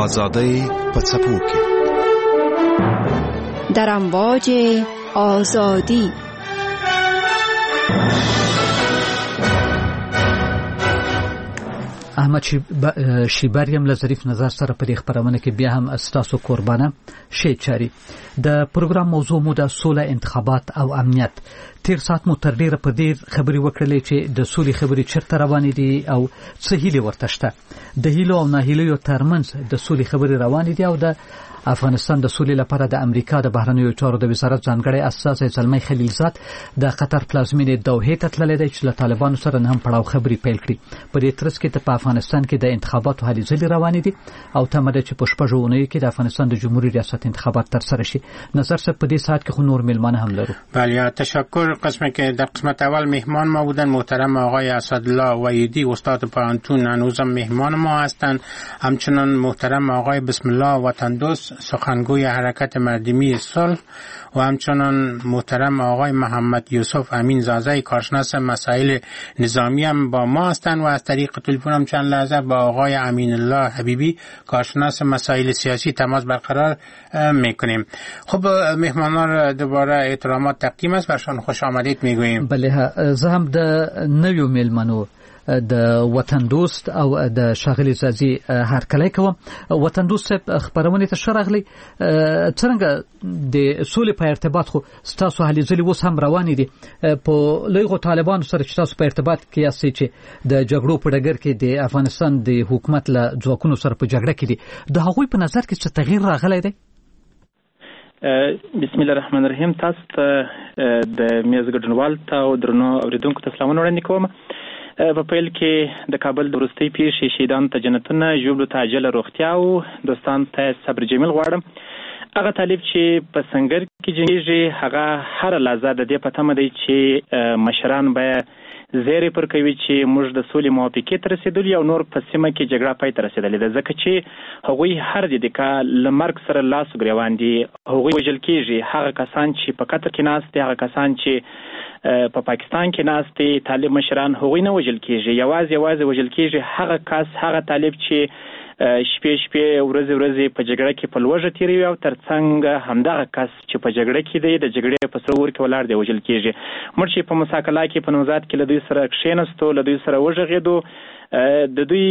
آزادی په څپو کې در امواج آزادی. احمد شیبریم له ظریف نظر سره په دې خبرونه کې بیا هم استاسو قربانه شي چاري. د پروګرام موضوع مو د سوله، انتخابات او امنیت. تیر سات مو تر ډیره په دې خبري وکړلې چې د سولې خبري چیرته روانې دي او څه هیله ورته شته. د هیلو او ناهیلیو ترمنځ د سولې خبري روانې دي او د افغانستان د سولې لپاره د امریکا د بهرنیو چارو د وزارت ځانګړی استازی زلمی خلیلزاد د قطر پلازمینې دوحې ته تللی دی چې له طالبانو سره نه هم پړاو خبري پیل کړي. په دې ترڅ کې په افغانستان کې د انتخاباتو هلې ځلې روانې دي او تمه ده چې په شپږو اونیو کې د افغانستان د جمهوریت ریاست انتخابات ترسره شي. نظر صاحب په دې ساعت کې خو نور میلمانه هم لرو. بله، تشکر. قسمی که در قسمت اول مهمان ما بودن محترم آقای اسدالله وحیدی، استاد پانتون، هنوزم مهمان ما هستند. همچنان محترم آقای بسم الله وطندوست، سخنگوی حرکت مردمی صلح، و همچنان محترم آقای محمد یوسف امین زازه، کارشناس مسائل نظامی هم با ما هستند و از طریق تلفن هم چند لحظه با آقای امین الله حبیبی، کارشناس مسائل سیاسی، تماس برقرار میکنیم. خب مهمانان را دوباره احترامات تقدیم است، برشان خوش آمدید میگوییم. بله، زه هم د نویو میلمنو د وطن دوست او د شاغلی زازي هرکلی کوم. وطن دوست صاحب خبرونه ته شرغلی څنګه د سولې په ارتباط خو ستاسو هلې ځلې اوس هم روانې دي په لویغو طالبانو سره چې تاسو په ارتباط کې یاستئ چې د جګړو په ډګر کې د افغانستان د حکومت له ځواکونو سره په جګړه کې دي، د هغوی په نظر کې څه تغییر راغلی دی؟ بسم الله الرحمن الرحیم. تاسو ته د میز ګډونوال ته او درنو اوریدونکو ته سلامونه وړاندې کوم. په پیل کې د کابل د وروستۍ پیښې شهیدانو ته جنتونه، ژوبلو ته عاجله روغتیا او دوستانو ته صبر جمیل غواړم. هغه طالب چې په سنگر کې جنګیږي هغه هر لحظه د دې په تمه دی چې مشران به زیری پر کوي چې موږ د سولې موافقې ته رسېدلي او نور په سیمه کې جګړه پای ته رسېدلې ده، ځکه چې هغوی هر دقیقه له مرګ سره لاس ګریوان دي. هغوی وژل کېږي، هغه کسان چې په قطر کې ناست دي، هغه کسان چې په پاکستان کې ناست دي، طالب مشران هغوی نه وژل کېږي، یوازې وژل کېږي هغه کس، هغه طالب چې شپې ورځې په جګړه کې په لوږه تېروي او ترڅنګ همدغه کس چې په جګړه کې دی د جګړې په سر ور کې ولاړ دی وژل کېږي. موږ چې په مساکله کې په نوزاد کې له دوی سره کښېنستو، له دوی سره وغږېدو، د دوی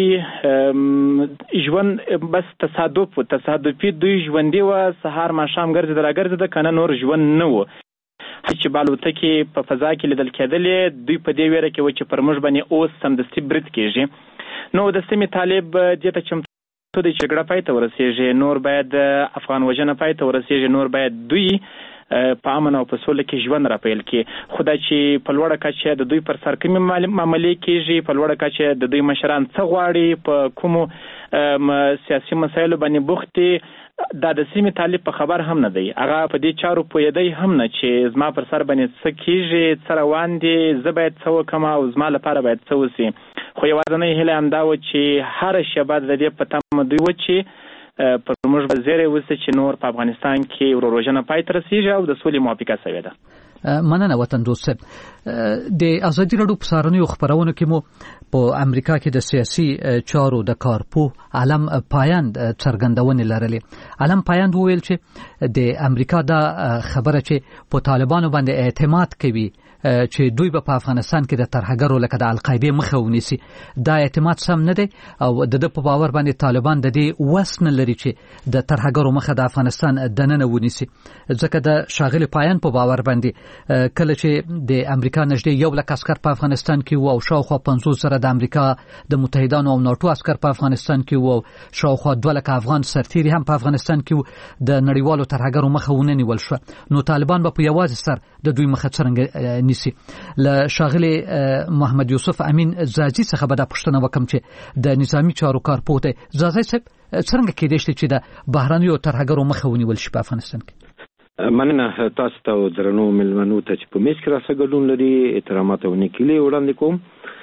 ژوند بس تصادفي دوی ژوندي وه، سهار ماښام ګرځېده که نه نور ژوند نه و. چې بالوتکې په فضا کې لیدل کېدلې، دوی په دې ویره کې و چې پر موږ باندې اوس سمدستي برید کېږي. نو د سیمې طالب دې ته چمتو دی چې جګړه پای ته ورسېږي، نور باید افغان وژنه پای ته ورسېږي، نور باید دوی په امن او په سوله کې ژوند را پیل کړي. خو دا چې په لوړه کچه د دوی پر سر کومې معاملې کېږي، په لوړه کچه د دوی مشران څه غواړي، په کومو سیاسي مسایلو باندې بوخت دي، دا د سیمې طالب په خبر هم نه دی. هغه په دې چارو پوهېدی هم نه چې زما پر سر باندې څه کېږي، څه روان دي، زه باید څه وکړم او زما لپاره باید څه وسي. خو یوازینۍ هیله همدا وه چې هره شېبه د دې په تمه دوی وه چې پر موږ به زیری وسي چې نور په افغانستان کې ورور وژنه پای ته رسېږي او د سولې موافقه شوې ده. مننه وطن دوست صاحب. د ازادي راډیو په سهارنیو خبرونو کې مو په امریکا کې د سیاسي چارو د کارپوه علم پایند څرګندونې لرلې. علم پایند وویل چې د امریکا دا خبره چې په طالبانو باندې اعتماد کوي چې دوی په افغانستان کې د ترهګرو لکه د القاعده مخه ونیسي، دا اعتماد سم نه دی او د په باور باندې طالبان د دې وس نه لري چې د ترهګرو مخه د افغانستان دننه ونیسي. ځکه د شاغلی پایان په باور باندې کله چې د امریکا نږدې 1 لک عسكر په افغانستان کې وو او شاوخوا 50 سره د امریکا د متحدانو او ناتو عسكر په افغانستان کې وو، شاوخوا 2 لک افغان سرتیري هم په افغانستان کې وو، د نړیوالو ترهګرو مخه ونیول شو. نو طالبان به په یوازې سر د دوی مخه څنګه نیسي؟ له شاغلی محمد یوسف امین زازي څخه به دا پوښتنه وکم چې د نظامی چارو کارپوه دی. زازي صاحب څنګه کېدای شي چې د بهرنیو ترهګرو مخه ونیول شي په افغانستان کې؟ مننه تاسو ته او درنو ملمنو ته چې په میز کې راسره ګډون لري، احترامات او نیکیلي وړاندې کوم.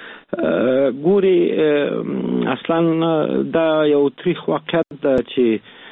ګوري اصلا دا یو تاریخ واقعیت ده چې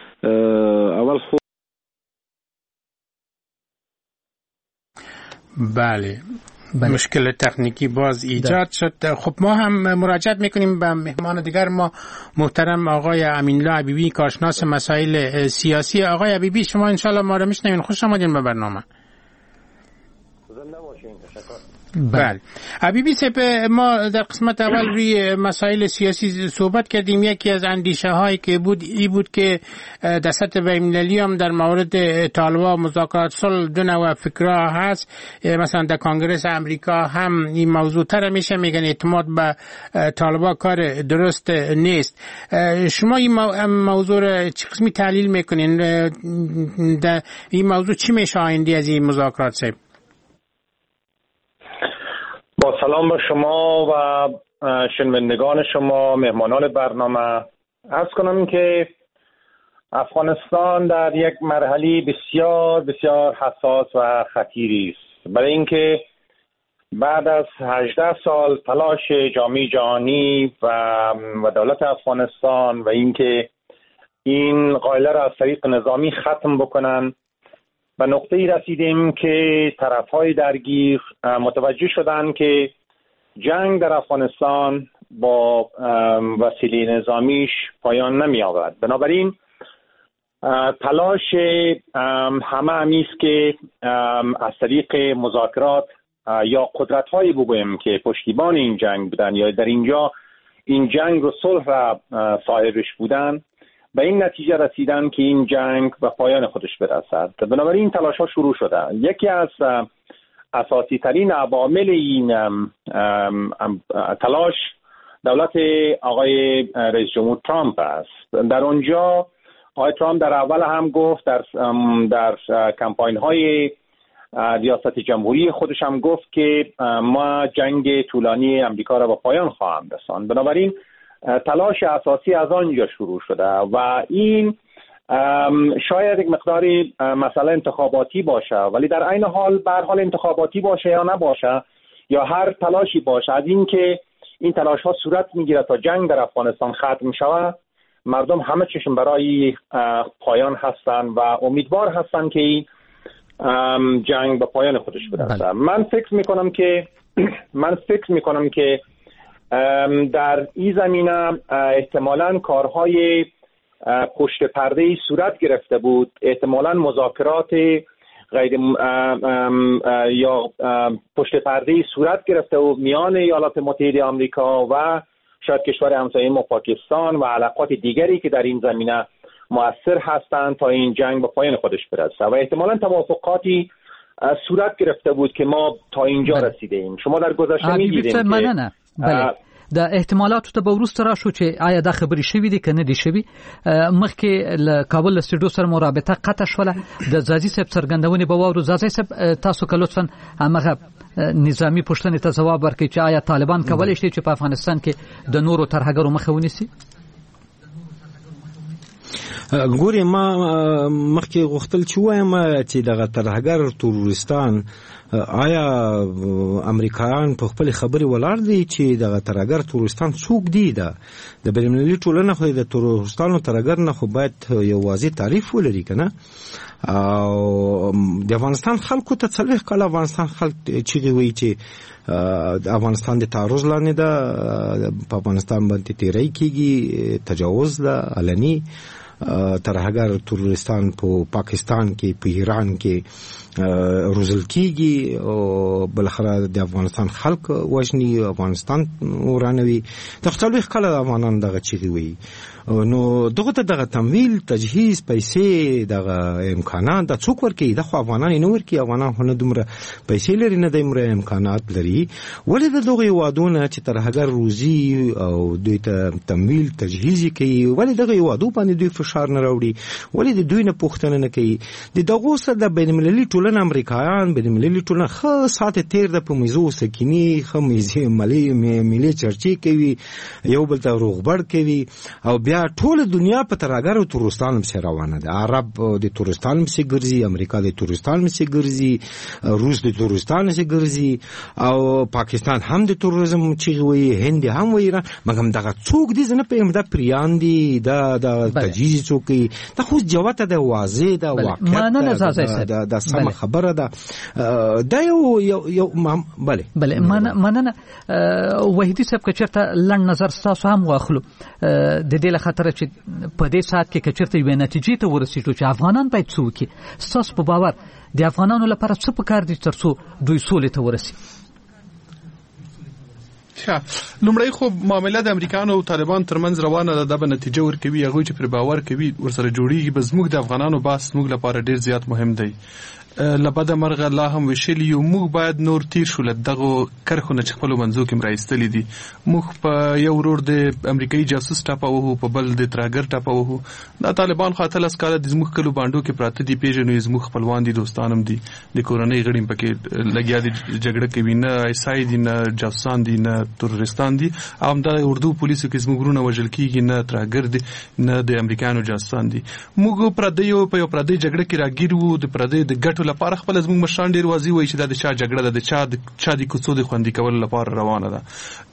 اول خو بله مشکل تکنیکی باز ایجاد شد. خب ما هم مراجعت میکنیم به مهمان دیگر ما، محترم آقای امین‌الله حبیبی، کارشناس مسائل سیاسی. آقای حبیبی شما انشالله ما رو میشنوین. خوش آمدین به برنامه. زنده باشین. تشکر. بله حبیبی صاحب، ما در قسمت اول روی مسائل سیاسی صحبت کردیم. یکی از اندیشه هایی که بود ای بود که در سطح بین‌المللی هم در مورد طالبا مذاکرات صلح دو نوع فکرها هست. مثلا در کنگره امریکا هم این موضوع تر میشه، میگن اعتماد به طالبا کار درست نیست. شما این موضوع رو چه قسمی تحلیل میکنین؟ در این موضوع چی میشه آینده از این مذاکرات صاحب؟ با سلام به شما و شنوندگان شما، مهمانان برنامه. عرض کنم که افغانستان در یک مرحله بسیار بسیار حساس و خطیری است، برای اینکه بعد از 18 سال تلاش جامعه جهانی و دولت افغانستان و اینکه این قائله را از طریق نظامی ختم بکنن، به نقطه‌ای رسیدیم که طرف‌های درگیر متوجه شدند که جنگ در افغانستان با وسیله نظامیش پایان نمی‌یابد. بنابراین تلاش همه است که از طریق مذاکرات یا قدرت‌هایی بگوییم که پشتیبان این جنگ بودن یا در اینجا این جنگ و صلح را صاحبش بودن، به این نتیجه رسیدن که این جنگ به پایان خودش برسد. بنابراین این تلاش ها شروع شده. یکی از اساسی ترین عوامل این تلاش دولت آقای رئیس جمهور ترامپ است. در اونجا آقای ترامپ در اول هم گفت، در کمپاین های ریاست جمهوری خودش هم گفت که ما جنگ طولانی امریکا را به پایان خواهم رساند. بنابراین تلاش اساسی از آنجا شروع شده و این شاید یک مقداری مسئله انتخاباتی باشه، ولی در عین حال به هر حال انتخاباتی باشه یا نباشه یا هر تلاشی باشه، از این که این تلاش ها صورت میگیره تا جنگ در افغانستان ختم شود، مردم همه چشم برای پایان هستن و امیدوار هستن که این جنگ به پایان خودش برسه. من فکر میکنم که در این زمینه احتمالاً کارهای پشت پرده صورت گرفته بود، احتمالاً مذاکرات غیر یا پشت پرده صورت گرفته بود میان ایالات متحده آمریکا و شاید کشور همسایه ما پاکستان و علاقات دیگری که در این زمینه مؤثر هستند تا این جنگ به پایان خودش برسه و احتمالاً توافقاتی صورت گرفته بود که ما تا اینجا رسیده ایم. شما در گذشته می‌دیدید که بله د احتمالاتو ته به وروسته راشو چې آیا دا خبرې شوې دي که نه دي شوې. مخکې له کابل له سټډیو سره مو رابطه قطع شوله. د ځاځي صاحب څرګندونې به واورو. ځاځي صاحب تاسو که لطفا همغه نظامی پوښتنې ته ځواب ورکړئ چې آیا طالبان کولی شي چې په افغانستان کې د نورو ترهګرو مخه ونیسي؟ ګورې ما مخکې غوښتل چې وایم چې دغه ترهګر تروریستان آیا امریکایان په خپل خبرې ولاړ دي چې دغه ترهګر تروریستان څوک دي؟ د بین‌المللي ټولنه خو د تروریستانو ترهګر نه خو باید یو واضح تعریف ولري که نه. او د افغانستان خلکو ته 40 کاله افغانستان خلک چیغې وایي چې د افغانستان د تعرض لاندې ده، په افغانستان باندې تیری کېږي، تجاوز ده علني. ترهګر تروریستان په پاکستان کې، په ایران کې روزل کېږي او بالاخره د افغانستان خلک وژني، افغانستان ورانوي. د 40 کاله افغانان دغه چیغې وایي. نو دغه ته دغه تمویل، تجهیز، پیسې، دغه امکانات د څوک ورکوي؟ د خو افغانان نه ورکوي. افغانان خو نه دومره پیسې لري، نه دومره امکانات لري. ولې د دغه هیوادونه چې ترهګر روزي او دوی ته تمویل تجهیز کوي، ولې دغه هیوادو باندې دوی فشار نه راوړي؟ ولې د دوی نه پوښتنه نه کوي؟ د دغو سره د بین‌المللي ټولنه امریکایان، بین‌المللي ټولنه ښه ساعت تیر د په میزو سکینی، ښه ملي چرچې کوي، یو بل ته روغبړ کوي او بیا ټول دنیا په ترهګر او تروریستان پسې روانه ده. عرب د تروریستان پسې ګرځي، امریکا د تروریستان پسې ګرځي، روس د تروریستان پسې ګرځي او پاکستان هم د تروریزم چیغې وایي، هند هم وایي. مګر دغه څوک دي؟ زه نه پوهېږم دا پریان دي، دا تجهیز څوک کوي؟ دا خو جوته ده، واضح ده، واقعیت ده، دا سمه خبره ده. دا یو بله مننه وحیدی صاحب که چېرته لنډ نظر ستاسو هم واخلو د دې له خاطره چې په دې ساعت کې که چېرته یوې نتیجې ته ورسېږو چې افغانان باید څه وکړي، ستاسو په باور د افغانانو لپاره څه پکار دي تر څو دوی سولې ته ورسي؟ لومړی خو معامله د امریکایانو او طالبان ترمنځ روانه ده، د نتیجه ورکوي، هغه چې پر باور کوي ورسره جوړیږي. به زموږ د افغانانو باس زموږ لپاره ډیر زیات مهم دی. لبد مرغه لا هم وشلی یو موږ باید نور تیر شو دغه کرخونه چې خپل منځو کې مرایستلې دي. موږ په یو ورور د امریکایي جاسوس ټاپه په بل د تراګر ټاپه دا طالبان خاطر اسکاله د زموږ کلو باندې کې پراته دي، پیژنې زموږ خپلوان دي، دوستانم دي، د کورنۍ غړي پکې لګیا دي، جګړه کوي، نه ایسای دي، نه جاسوسان دي، نه تروریستان دي، هم د اردو پولیسو کې زموږ ورونه وژل کیږي، نه تراګر دي، نه د امریکایانو جاسوسان دي. موږ پردیو په یو پردی جګړه کې راګیر وو، د پردی د ګټو لپاره خپل زموږ مشران ډیر واضح وایي چې دا د چا جګړه ده، د چا د کوڅو د خوندي کول لپاره روانه ده.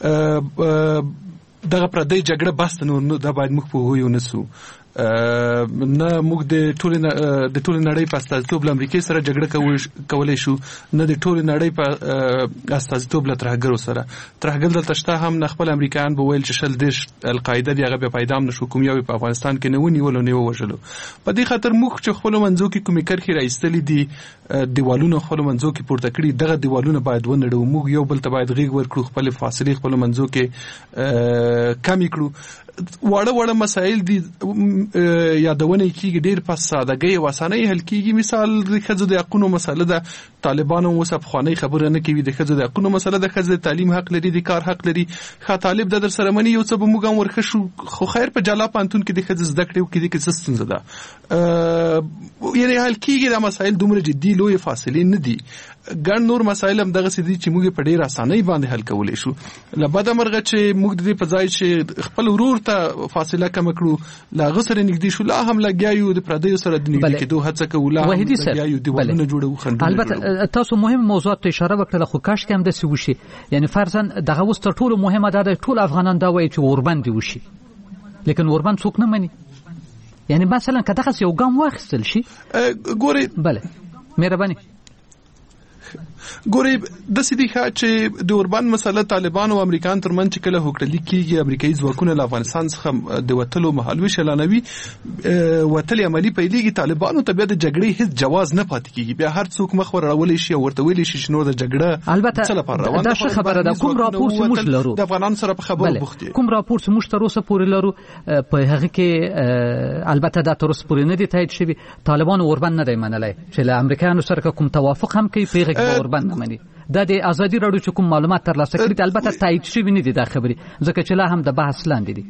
دغه پردی جګړه بس نور دا باید موږ په ویو نسو. نه موږ د ټول نړۍ په استازیتوب له امریکای سره جګړه کولای شو، نه د ټول نړۍ په استازیتوب له ترهګرو سره. ترهګر دلته شته هم نه خپل امریکایان به ویل چې شل دیش القاعده دی هغه به پیدا هم نشو، کوم یو په افغانستان کې نه ونیول او نه وژلو. په دې خاطر موږ چې خپل منځو کې کومې کرخي راایستلې دي، دیوالونه خپل منځو کې پورته کړي، دغه دیوالونه باید ونړو. موږ یو بل ته باید غیږ ورکړو، خپل فاصله خپل منځو کې کم کړو. وړه مسایل دي یادونه کیږي ډیر په سادهګۍ او اسانۍ حل کیږي. مثال د ښځو د حقوقو مسله ده، طالبانو اوس افغاني خبره نه کوي، د ښځو د حقوقو مسله ده، ښځې تعلیم حق لري، د کار حق لري. ښه طالب د در سره مني یو څه به موږ هم ورخښو، خو خیر په جلا پانتون کې د ښځې زده کړې وکړي کې څه ستونزه ده. یعنی حل کیږي دا مسایل، دومره جدي لوی فاصلې نه دي. ګڼ نور مسایل هم دغه سدي چې موږ په ډیر اسانۍ باندې حل کولای شو. لبد مرغه چې موږ د دې په ځای چې خپل ورور ته فاصله کم کړو، لا غسر نږدې شو، لا هم لګیایو د پردیو سره د نږدې کېدو هڅه کوو، لا هم لګیایو دیوالونه جوړو خندونه. البته تاسو مهم موضوعات ته اشاره وکړه، خو کاش کې هم د سی وشي. یعنی فرضاً دغه وست ټول مهمه ده، ټول افغانان دا وایي چې اوربند وشي، لیکن اوربند څوک نه مني. یعنی مثلا که دغه یو ګام واخیستل شي ګوري بله مهرباني ګوري د سیدی ښه چې د اوربند مسله طالبان او امریکایان ترمنځ چې کله هوکړه کیږي، امریکایي ځواکونه له افغانستان څخه د وټلو مهالوي اعلانوي، وټل عملی پیلېږي، طالبانو ته بیا د جګړې هیڅ جواز نه پاتې کیږي. بیا هر څوک مخ ورولې شي او ورته ویلې شي چې نور د جګړه البته دا څه خبره ده. کوم راپور چې موږ لرو د افغانانو سره په خبرو بوختي، کوم راپور چې موږ تر اوسه پورې لرو په هغه کې البته دا تر اوسه پورې نه دی تایید شوی، طالبان اوربند نه دی منلای چې له امریکایانو سره کوم توافق هم کوي پیغه کې اوربند نه مني. دا د ازادي راډیو چې کوم معلومات ترلاسه کړي البته تایید شوی نه دي دا خبري، ځکه چې لا هم د بحث لاندې دي.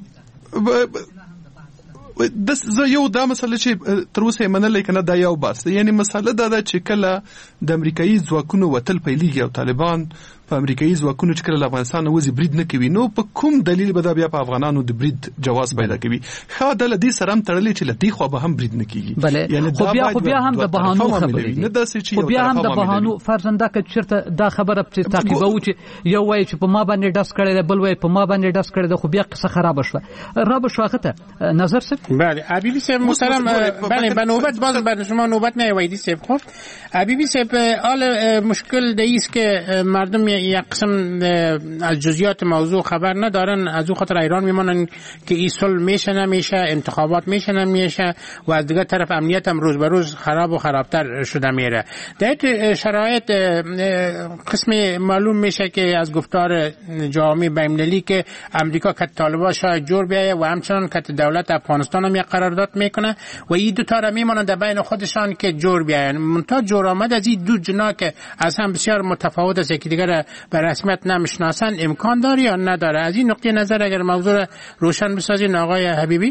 زه یو دا مسله چې تر اوسه منلې کنه دا یو بس، یعنی مسله دا ده چې کله د امریکایي ځواکونو وتل پیلېږي او طالبان په امریکایي ځواکونو چې کله افغانستان وځي برید نه کوي، نو په کوم دلیل به دا بیا په افغانانو د برید جواز پیدا کوي؟ ښه د لدی سره هم تړلې چې لدی خو به هم برید نه کیږي. یعنی خو بیا هم د بهانو خبرې دي، خو بیا هم د بهانو فرزنده که چیرته دا خبره په تعقیبو چې یو وایي چې په ما باندې ډاس کړی دی، بل وایي په ما باندې ډاس کړی دی، خو بیا قصه خراب شوه. رب شواخته نظر صاحب. بله حبیبی صاحب محترم، بله به نوبت باز بعد شما نوبت نیویدی صاحب. خب حبیبی صاحب حال مشکل دیست که مردم یک قسم از جزئیات موضوع خبر ندارن، از اون خاطر ایران میمونن که این صلح میشه نمیشه، انتخابات میشه نمیشه، و از دیگه طرف امنیت هم روز به روز خراب و خرابتر شده میره. در این شرایط قسم معلوم میشه که از گفتار جامعه بین‌المللی که امریکا که طالبان شاید جور بیایه و همچنان که دولت افغانستان هم یک قرارداد میکنه و این دو تا را میمونن در بین خودشان که جور بیاین. منتها جور آمد از این دو جنا که از هم بسیار متفاوت است که دیگر به رسمیت نمیشناسن امکان داره یا نداره؟ از این نقطه نظر اگر موضوع روشن بسازین آقای حبیبی.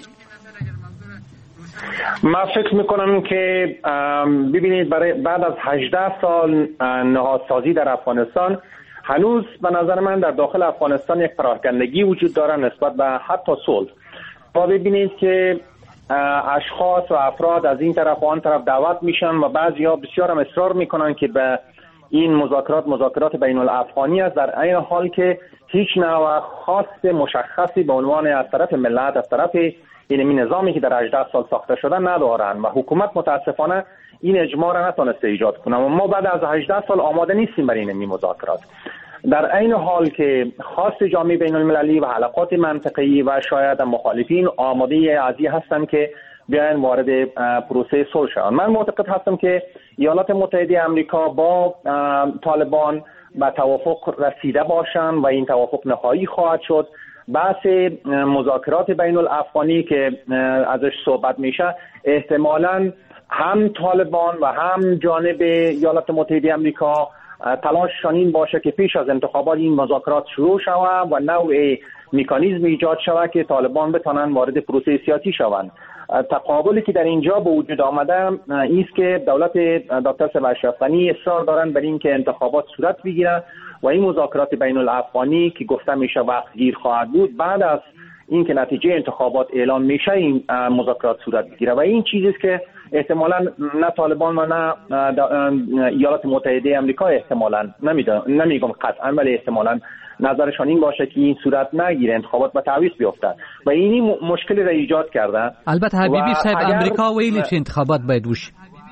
من فکر میکنم که ببینید بعد از 18 سال نهادسازی در افغانستان هنوز به نظر من در داخل افغانستان یک پراکندگی وجود داره نسبت به حتی صلح. با ببینید که اشخاص و افراد از این طرف و آن طرف دعوت میشن و بعضی‌ها بسیار هم اصرار میکنن که به این مذاکرات بین الافغانی است، در این حال که هیچ نوع خاص مشخصی به عنوان از طرف ملت، از طرف این نظامی که در 18 سال ساخته شده ندارن و حکومت متاسفانه این اجماع را نتونسته ایجاد کنه و ما بعد از 18 سال آماده نیستیم برای این مذاکرات. در عین حال که خاص جامعه بین المللی و حلقات منطقه‌ای و شاید مخالفین آماده ازی هستند که بیاین وارد پروسه صلح شوند. من معتقد هستم که ایالات متحده آمریکا با طالبان به توافق رسیده باشند و این توافق نهایی خواهد شد. بحث مذاکرات بین الافغانی که ازش صحبت میشه احتمالاً هم طالبان و هم جانب ایالات متحده آمریکا تلاششان این باشه که پیش از انتخابات این مذاکرات شروع شود و نوع مکانیزم ایجاد شود که طالبان بتونن وارد پروسه سیاسی شوند. تقابلی که در اینجا به وجود آمده است که دولت دکتر صالح اشرف غنی اصرار دارن بر این که انتخابات صورت بگیره و این مذاکرات بین الافغانی که گفته میشه وقت گیر خواهد بود بعد از اینکه نتیجه انتخابات اعلان میشه این مذاکرات صورت بگیره و این چیزی است که احتمالاً نه طالبان و نه ایالات متحده آمریکا احتمالاً نمیگم قطعاً ولی احتمالاً نظرشان این باشه که این صورت نگیره، انتخابات به تعویض بیفته و این مشکلی را ایجاد کرده. البته حبیبی صاحب امریکا ویلی چې انتخابات باید وشي،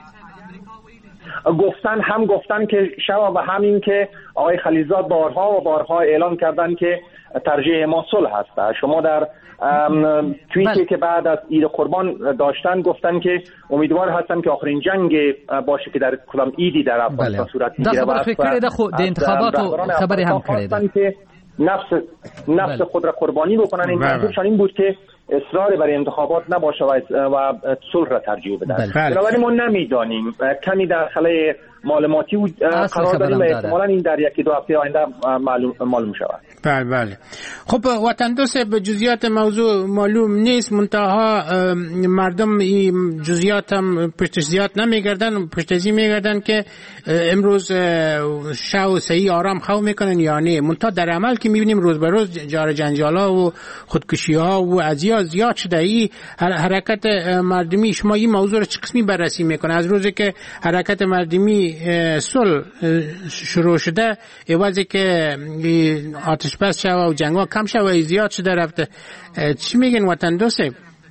گفتن که شوا و همین که آقای خلیلزاد بارها اعلام کردن که ترجیح ما صلح هست. شما در توییتی که بعد از عید قربان داشتن گفتن که امیدوار هستن که آخرین جنگ باشه که در کدام عیدی در افغانستان صورت میگیره و فکر خود انتخابات خبری هم کردن که نفس خود را قربانی بکنن. این منظورشان این بود که اصرار برای انتخابات نباشه و صلح را ترجیح بدن. بنابراین ما نمیدانیم، کمی در خلای معلوماتی قرار داریم و احتمالاً این در یکی دو هفته آینده معلوم شود. بله. خب وطن دوست به جزئیات موضوع معلوم نیست، منتها مردم این جزئیات هم پشتش زیاد نمیگردن، پشتزی میگردن که امروز شو صحیح آرام خو میکنن یا نه. منتها در عمل که میبینیم روز به روز جار جنجالا و خودکشی ها و ازیا زیاد شده. این حرکت مردمی، شما این موضوع رو چه قسمی بررسی میکنه؟ از روزی که حرکت مردمی صلح شروع شده ایوازی که آتش بس شوه و جنگ ها کم شوه زیاد شده رفته، چی میگن وطن دوسته؟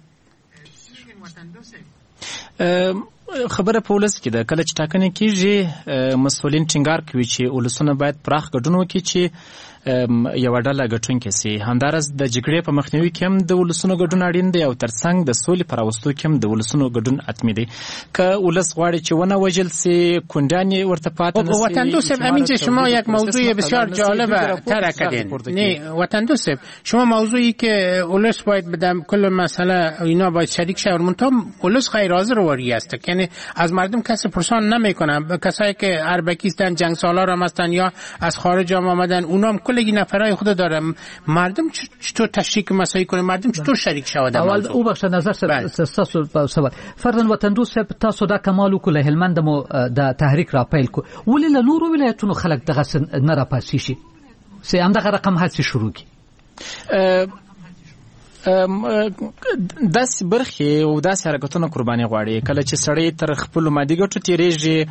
خبره پولیس کې ده کله چې ټاکنې کېږي مسؤلین ټینګار کوي چې ولسونه باید پراخ ګډون وکړي چې یو ډله ګټونکې سي. همدارس د جګړې په مخنیوي کې هم د ولسونو ګډون اړین دی او ترڅنګ د سولې په راوستو کې هم د ولسونو ګډون حتمي دی. که ولس غواړي چې ونه وژل سي کونډان یې ورته پاتې نه سي. وطن دوست همین که شما یک موضوع بسیار جالب طرح کردین. نه وطن دوست شما موضوعی که ولس باید بدم کل مسئله اینا باید شریک شه، منتها ولس غیر حاضر واری است، یعنی از مردم کسی پرسان نمیکنه. کسایی که اربکیستان جنگ سالار هم هستن یا از خارج هم آمدن اونا کلگی نفرای خود داره. مردم چطور تشریک مسائل کنه؟ مردم چطور شریک شود؟ اول او بخش نظر تاسو سوال فرضاً وطن دوست تاسو دا کمالو کله هلمند مو د تحریک را پیل کو ولې له نورو ولایتونو خلک دغه نه را پاسې شي سي هم دغه رقم هڅه شروع کی داسې برخې او داسې حرکتونه قرباني غواړي. کله چې سړی تر خپل مادي ګټو تیریږي،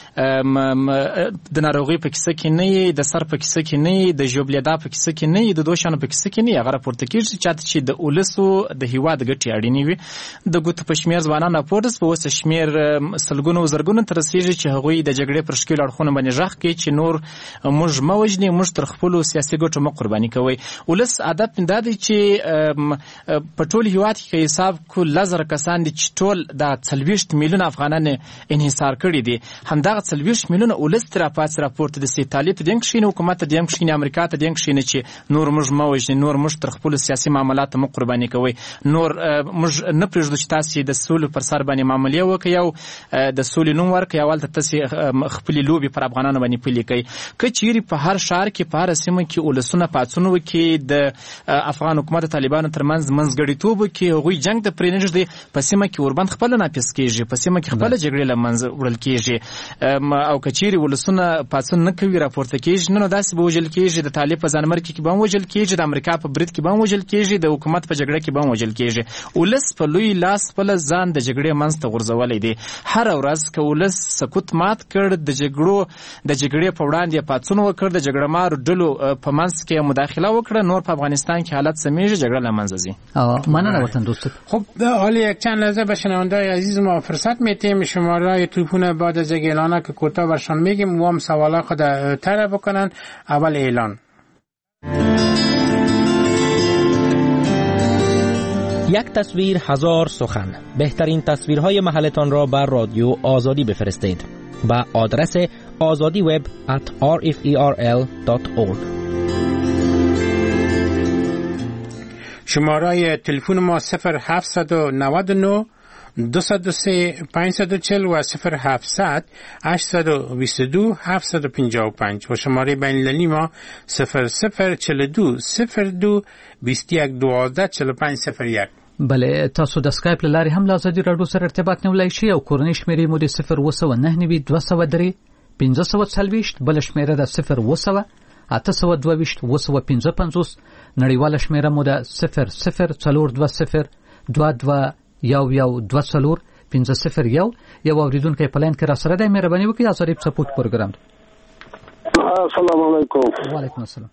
د ناروغي په کیسه کې نه، د سر په کیسه کې نه، د ژوبلیدا په کیسه کې نه، د دوشانو په کیسه کې نه، هغه راپورته کېږي چې د ولسو د هیواد ګټې اړینې وي. د ګوتو په شمېر ځوانان راپورس په اوسه شمېر سلګونو او زرګونو ته رسېږي چې هغوی د جګړې پر ښکېلو اړخونو باندې غږ کوي چې نور موږ مه وژنئ، موږ تر خپلو سیاسي ګټو مه قرباني کوئ. ولس هدف دا دی چې په ټول هیواد کې حساب کو 1000 کسان دي چې ټول د 40 میلیون افغانان انحصار کړي دي. همدغه 40 میلیون ولس تر پاتې راپورته د سیتالي ته دنګ شینه حکومت ته دنګ شینه امریکا ته دنګ شینه چې نور موږ مه وژنئ، نور موږ تر خپل سیاسي معاملات مه قرباني کوئ، نور موږ نه پرېږدو چې تاسو د سولې پر سر باندې معاملې وکړئ او د سولې نوم ورکړئ او هلته تاسو خپلې لوبې پر افغانانو باندې پلي کوئ. که چیرې په هر ښار کې په هره سیمه کې ولسونه پاڅون وکړي، د افغان حکومت د طالبانو ترمنځ منځګړیتوب وکړي، هغوی جنګ ته پرې نه ږدي، په سیمه کې اوربند خپله ناپیس کېږي، په سیمه کې خپله جګړې له منځه وړل کېږي. او کچيري ولسونه پاسن نه کوي راپورته کیږي نو داسې به وجل کیږي د طالب په ځانمرګ کې به وجل کیږي د امریکا په برید کې به وجل کیږي د حکومت په جګړه کې به وجل کیږي ولس په لوی لاس خپل ځان د جګړې منځ ته غورځولې دي هر ورځ که ولس سکوت مات کړ د جګړې په وړاندې پاتون وکړ د جګړه مارو ډلو په منځ کې مداخله وکړه نور په افغانستان کې حالت سمیږي جګړه له منځه ځي مننه وطن دوست. خب حالا یک چند لحظه به شنونده‌های عزیز ما فرصت میتیم شماره تلفن بعد از اعلان که کوتاه برشان میگیم و هم سوالا خود طرح بکنن. اول اعلان. یک تصویر هزار سخن. بهترین تصویرهای محلتان را بر رادیو آزادی بفرستید با آدرس azadiweb@rferl.org. شماره تلفن ما 0799 203 540 و 0700 822 755 و شماره بین‌المللی ما 0042 02 21 12 45 01. بله تاسو د اسکایپ لاري هم لازم رادیو سره ارتباط نیولای شئ او کورنۍ شمیرې مو د 009 203 540 بل شمیره د 0 822 255 نړیواله شمیره مو د 0042 22 یو 2 501 یو اوریدونکو په لاین کې را سره د مهرباني وکړئ ازاري سپورټ پروګرام. السلام علیکم. وعلیکم السلام.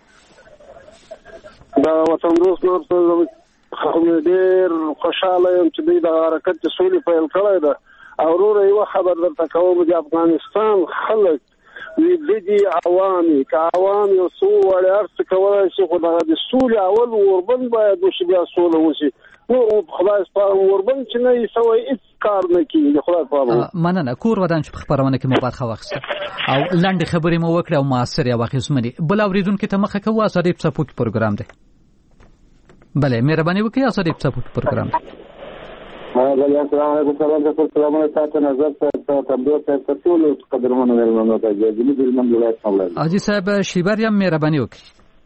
دا وطن دوست نور څه خو ډیر خوشاله یم چې د حرکت د سولې پیل کړی ده او ورور یو خبر درته کوم د افغانستان خلک ویدي عوامي کاوام یو څو ورارڅ کولای شي خو د سولې اول وربن باید وشي بیا سوله وشي نو خدای سپارم وربن چې نه یې سوی هیڅ کار نه کوي خدای پامه. مننه کور ودان چې خبرونه کې مو برخه واخیسته او لاندې خبرې مو وکړه او موثر یا واخیسمنې بل اوریدونکو ته مخه کوو ازادي سپورټ پروګرام دی. بله مهرباني وکړئ ازادي سپورټ پروګرام. بله السلام علیکم سلامونه تاسو نظر ته تبدو ته ټول قدرمنو ورمنو ته جدي د ولایت څخه حاجی صاحب شیبر یم مهرباني وکړئ.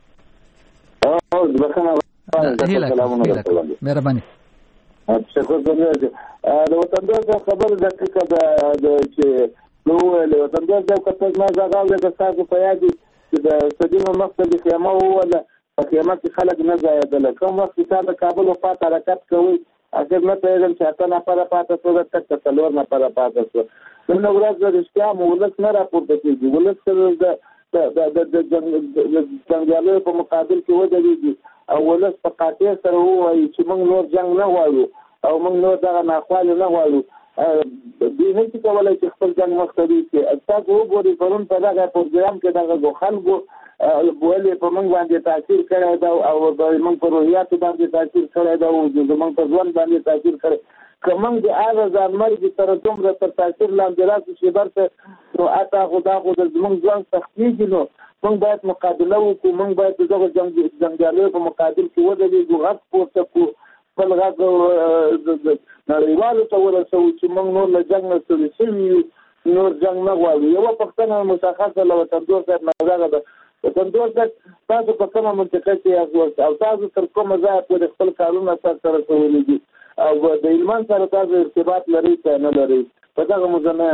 بخښنه مهرباني. شکر درنه د وطن د خبر دقیقه د چې نو له وطن د کتل ما زغال د تاسو په یاد چې د سدینو مقصد خیمه ولا خیمه کې خلک نه زیاتل کوم وخت چې د کابل او پات حرکت کوي اخر نه پیژم چې اته نه پر پات څو تک تلور نه پر پات څو نو ورځ د رښتیا مولک نه راپورته کیږي ولک سره د جنګیالو په مقابل کې ودرېږي او ولس په قاطع سره وایي چې موږ نور جنگ نه غواړو او موږ نور دغه ناخواله نه غواړو دوی هیڅ کولای چې خپل جنگ مخته کړي. تاسو وګورئ پرون په دغه پروګرام کې دغه خلکو بولې په موږ باندې تاثیر کړی دا او موږ په روحیات باندې تاثیر کړی دا او موږ په ځوان باندې تاثیر کړی کوم د هغه ځانمرګي تر څومره تر تاثیر لاندې راځي چې برته نو اته خدا خو د موږ ځان تخنیک نو موږ باید مقابله وکړو موږ باید دغه جنګیالو په مقابل کې ودرېږو غږ پورته کړو خپل غږ نړیوالو ته ورسوو چې موږ نور له جنګ نه ستړي شوي نور جنګ نه غواړو. یوه پوښتنه مشخصه له وطن دوست صاحب نه دغه ده وطن دوست تاسو په کومه منطقه کې یاست او تاسو تر کومه ځایه پورې خپل کارونه سره کولی دي او د علمان سره تاسو ارتباط لرئ که نه لرئ په دغه مزنه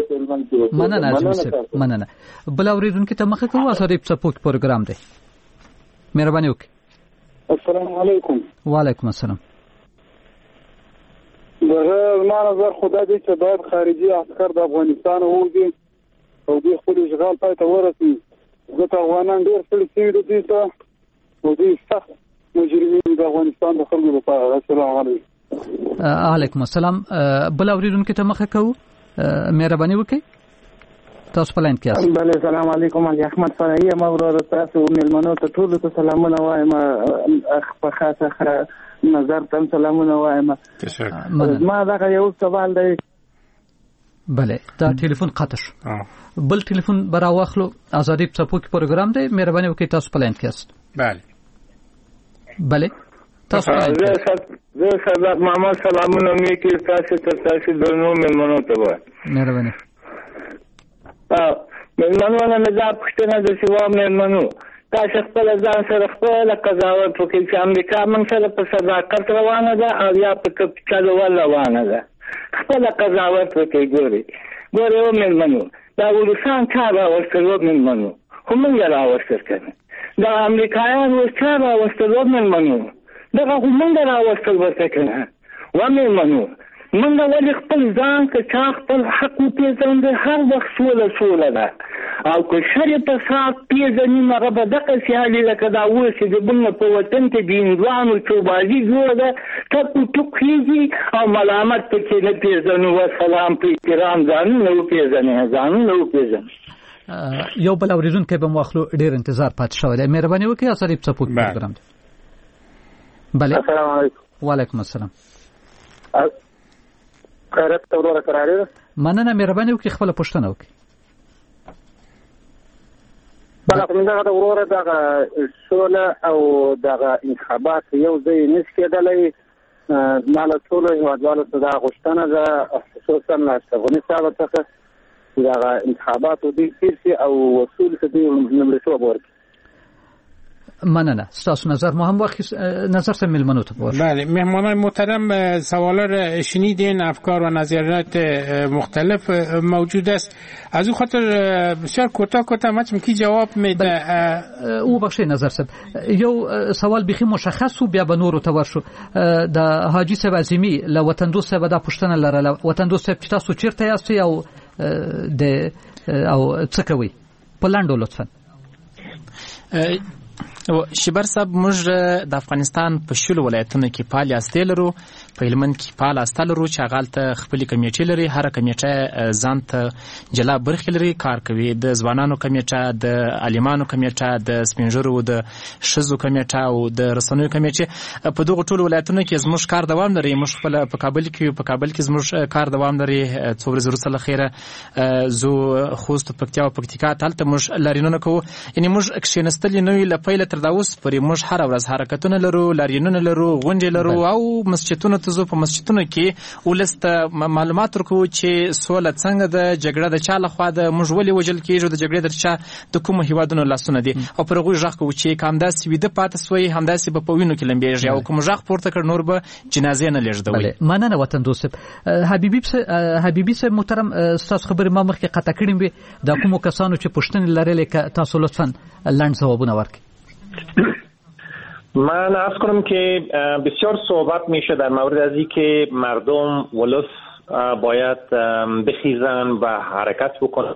مننه. بل اوریدونکو ته مخه کوو ازادي سپورټ پروګرام دی. مهرباني وکړئ. السلام علیکم. وعلیکم السلام. زما نظر خدا دې چې باید خارجي عسكر د افغانستان ووځي او دوی خپل اشغال پای ته ورسوي ځکه افغانان ډېر ستړي شوي دي دوی ته او دوی سخت مجرمین د افغانستان د خلکو لپاره. السلام علیکم. علیکم السلام. بل اوریدونکو ته مخه کوو مهرباني وکړئ تاسو په لاین کې یاست. بله السلام علیکم علي احمد فرعي یم ورور تاسو مېلمنو ته ټولو ته سلامونه وایم په خاصه نظر تم سلامونه وایم. ما دغه یو سوال دی. بله دا ټلیفون قطع شو. بل ټلیفون برا واخلو ازادي سپورټ پروګرام دی. مهرباني وکړئ تاسو په لاین کې یاست. بله تاسو زه صدق محمد سلامونه میکي تاسو ته درنو مېلمنو ته وایم. مهرباني. مېلمنو نه دا پوښتنه د سیوا مېلمنو تاسو خپل ځان سره خپل قضاوت وکړئ چې امریکا موږ سره په صداقت روانه ده او یا په کپیټال روانه ده. خپل قضاوت وکړئ. ګورئ ګوره و مېلمنو دا روسان چا راوستل و مېلمنو خو موږ راوستل کنه دا امریکایان اوس چا راوستل و مېلمنو دغه خو موږ راوستل ورته کنه و مېلمنو موږ ولې خپل ځان که چا خپل حق وپېژنده هر وخت سوله ده او که شر فساد پیژني نو هغه به دقسې حالې لکه دا اوس چې زموږ په وطن کې د هندوانو چوبازي جوړه ده ټک ټوک کېږي او ملامت پکې نه پېژنو وسلام په احترام ځانونه وپېژنئ یو بل اورېدونکی به مو واخلو ډېر انتظار پاتې شوی دی مهرباني وکړئ اصلي سپوت پروګرام دی بله السلام علیکم وعلیکم السلام خیرت ته وروره قرارې ده مننه مهرباني وکړئ خپله پوښتنه وکړئ بله خو دغه د وروره دغه سوله او دغه انتخابات یو ځای نشي کېدلی زما له ټولو هېوادوالو څخه دا غوښتنه ده خصوصا له اشرف صاحب څخه چې دغه انتخابات دوی تېر شي او وصول ته دوی لومړیتوب ورکړي مننه ستاسو نظر ما هم واخیست نظر سم ملمنو ته باشه بله مهمانان محترم سوالا را شنیدین افکار و نظریات مختلف موجود است از او خاطر بسیار کوتاه مچم کی جواب میده او بخشی نظر سم یو سوال بخی مشخص و بیا به نورو ته ورشو د حاجی صاحب عظیمی له وطن دوست صاحب دا پوښتنه لرله وطن دوست صاحب چې تاسو چیرته یاست او د او څه کوي په لاندو لطفا شبر صاحب موږ د افغانستان په شلو ولایتونو کې فعال استې لرو په هلمند کې فعال استه لرو چې هغه هلته خپلې کمیټې لري هره کمیټه ځان ته جلا برخې لري کار کوي د ځوانانو کمیټه د عالمانو کمیټه د سپینږیرو د ښځو کمیټه او د رسنیو کمیټې په دغو ټولو ولایتونو کې زموږ کار دوام لري موږ خپل په کابل کې زموږ کار دوام لري څو ورځې وروسته له خیره زو خوست پکتیا او پکتیکا هلته موږ لاریونونه کوو یعنې موږ کښېنستلي نه وي له پیله تر دا اوس پورې موږ هره ورځ حرکتونه لرو لاریونونه لرو غونډې لرو او مسجدونو ته ځو په مسجدونو کې ولس ته معلومات ورکوو چې سوله څنګه ده جګړه د چا لخوا ده موږ ولې وژل کېږو د جګړې در چا د کومو هېوادونو لاسونه دي او پر هغوی غږ کوو چې که همداسې ویده پاتې سوی همداسې به په وینو کې لمبېږي او که مو غږ پورته کړ نور به جنازې نه لېږدوي مننه وطن دوست حبیبي صاحب محترم ستاسو خبرې ما مخکې قطع کړې وې د کومو کسانو چې پوښتنې لرلې که تاسو لطفا لنډ ځوابونه ورکړئ من عرض کنم که بسیار صحبت میشه در مورد از این که مردم ولس باید بخیزن و حرکت بکنن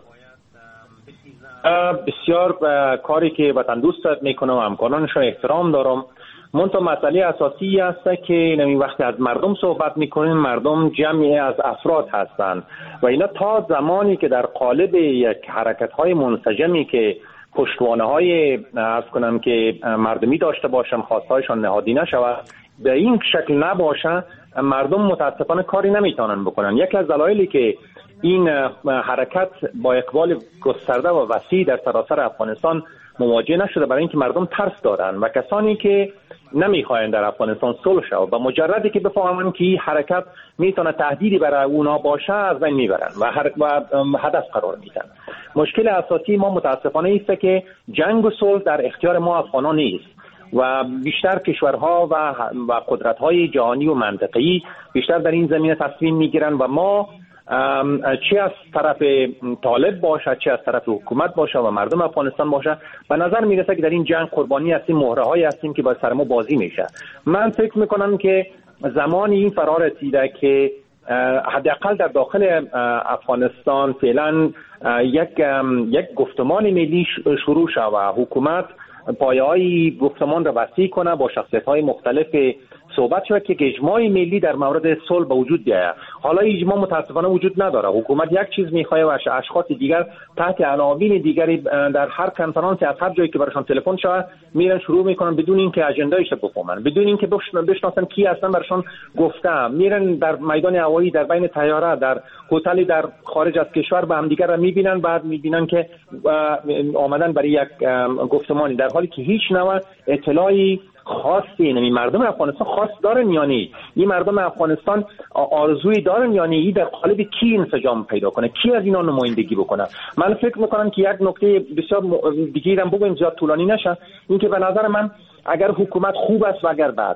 بسیار کاری که وطن دوست میکنه و همکارانش احترام دارم منتها مسئله اساسی است که نمی وقتی از مردم صحبت میکنیم مردم جمعی از افراد هستند و اینا تا زمانی که در قالب یک حرکت های منسجمی که پشتوانه های عرض کنم که مردمی داشته باشن خواستهایشان نهادی نشود به این شکل نباشه مردم متاسفانه کاری نمیتونن بکنن یکی از دلایلی که این حرکت با اقبال گسترده و وسیع در سراسر افغانستان مواجه نشده برای اینکه مردم ترس دارن و کسانی که نمیخواین در افغانستان صلح شود و مجردی که بفهمن که این حرکت میتونه تهدیدی برای اونا باشه از بین میبرن و هدف قرار میدن مشکل اساسی ما متاسفانه است که جنگ و صلح در اختیار ما افغانان نیست و بیشتر کشورها و قدرت‌های جهانی و منطقه‌ای بیشتر در این زمینه تصمیم میگیرن و ما چه از طرف طالب باشه چه از طرف حکومت باشه و مردم افغانستان باشه به نظر میرسه که در این جنگ قربانی هستیم مهره‌هایی هستیم که با سر ما بازی میشه من فکر میکنم که زمانی این فرا رسیده که حداقل در داخل افغانستان فعلا یک گفتمان ملی شروع شد و حکومت پایه‌های گفتمان را وسیع کنه با شخصیت‌های مختلف صحبت شد که اجماع ملی در مورد صلح به وجود بیاید حالا اجماع متاسفانه وجود نداره حکومت یک چیز می‌خواد و اشخاص دیگر تحت عناوین دیگری در هر کنفرانس از هر جایی که براشون تلفن شود میرن شروع میکنن بدون اینکه اجندایش رو بفهمن بدون اینکه بشناسن کی هستن براشون گفتم میرن در میدان هوایی در بین طیاره در هتل در خارج از کشور به هم دیگر را میبینن بعد میبینن که آمدن برای یک گفتمانی در حالی که هیچ نوع اطلاعی خاصی نمی مردم افغانستان خاص دارن یا نه این مردم افغانستان آرزوی دارن یا نه در قالب کی انسجام پیدا کنه کی از اینا نمایندگی بکنه من فکر میکنم که یک نکته بسیار دیگه هم بگویم زیاد طولانی نشه اینکه به نظر من اگر حکومت خوب است و اگر بد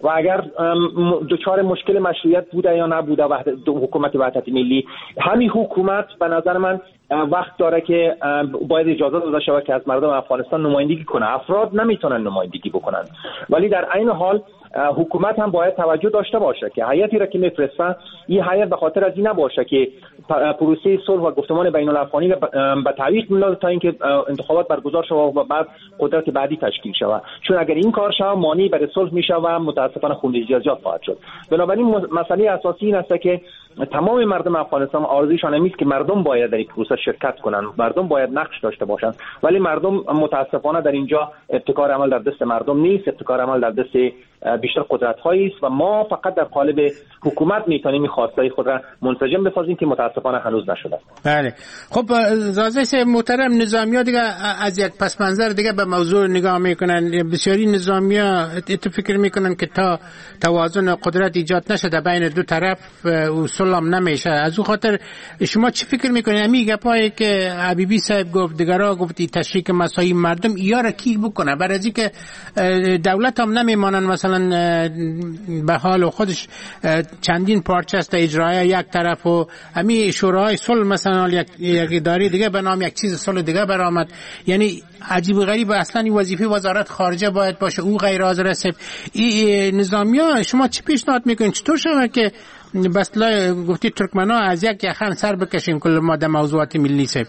و اگر دچار مشکل مشروعیت بوده یا نبوده حکومت وحدت ملی، همین حکومت به نظر من وقت داره که باید اجازه داده شود که از مردم افغانستان نمایندگی کنه. افراد نمیتونن نمایندگی بکنن، ولی در عین حال حکومت هم باید توجه داشته باشه که هیئتی را که میفرسته این هیئت به خاطر از این نباشه که پروسه صلح و گفتمان بین الافغانی را به تعویق میندازه تا اینکه انتخابات برگزار شود و بعد قدرت بعدی تشکیل شود، چون اگر این کار شود مانع برای صلح میشه و متاسفانه خونریزی زیاد خواهد شد. بنابراین مسئله اساسی این است که تمام مردم افغانستان آرزوشان این است که مردم باید در این پروسه شرکت کنند، مردم باید نقش داشته باشند، ولی مردم متاسفانه در اینجا ابتکار عمل در دست مردم نیست، ابتکار عمل در دست بیشتر قدرت‌هایی است و ما فقط در قالب حکومت میتونیم خواستای خود را منسجم بسازیم که متاسفانه هنوز نشده. بله. خب زازه محترم، نظامی‌ها دیگه از یک پس منظر دیگه به موضوع نگاه میکنن. بسیاری نظامی‌ها فکر میکنن که تا توازن قدرت ایجاد نشده بین دو طرف و سلام نمیشه. از اون خاطر شما چی فکر میکنید؟ همین گپایی که حبیبی صاحب گفت، دیگرها گفتی تشریک مسائل مردم ایاره کی بکنه؟ برای از اینکه دولت هم نمیمانن مثلا به حال خودش چندین پارچه است اجرایی یک طرف و همین شورای صلح مثلا یک اداره دیگه به نام یک چیز صلح دیگه برآمد. یعنی عجیب و غریب، اصلا این وظیفه وزارت خارجه باید باشه، او غیر حاضر است. این نظامی‌ها شما چی پیشنهاد میکنید چطور شود که بس گفتی ترکمن‌ها از یک یخن سر بکشیم کل ما در موضوعات ملی سب؟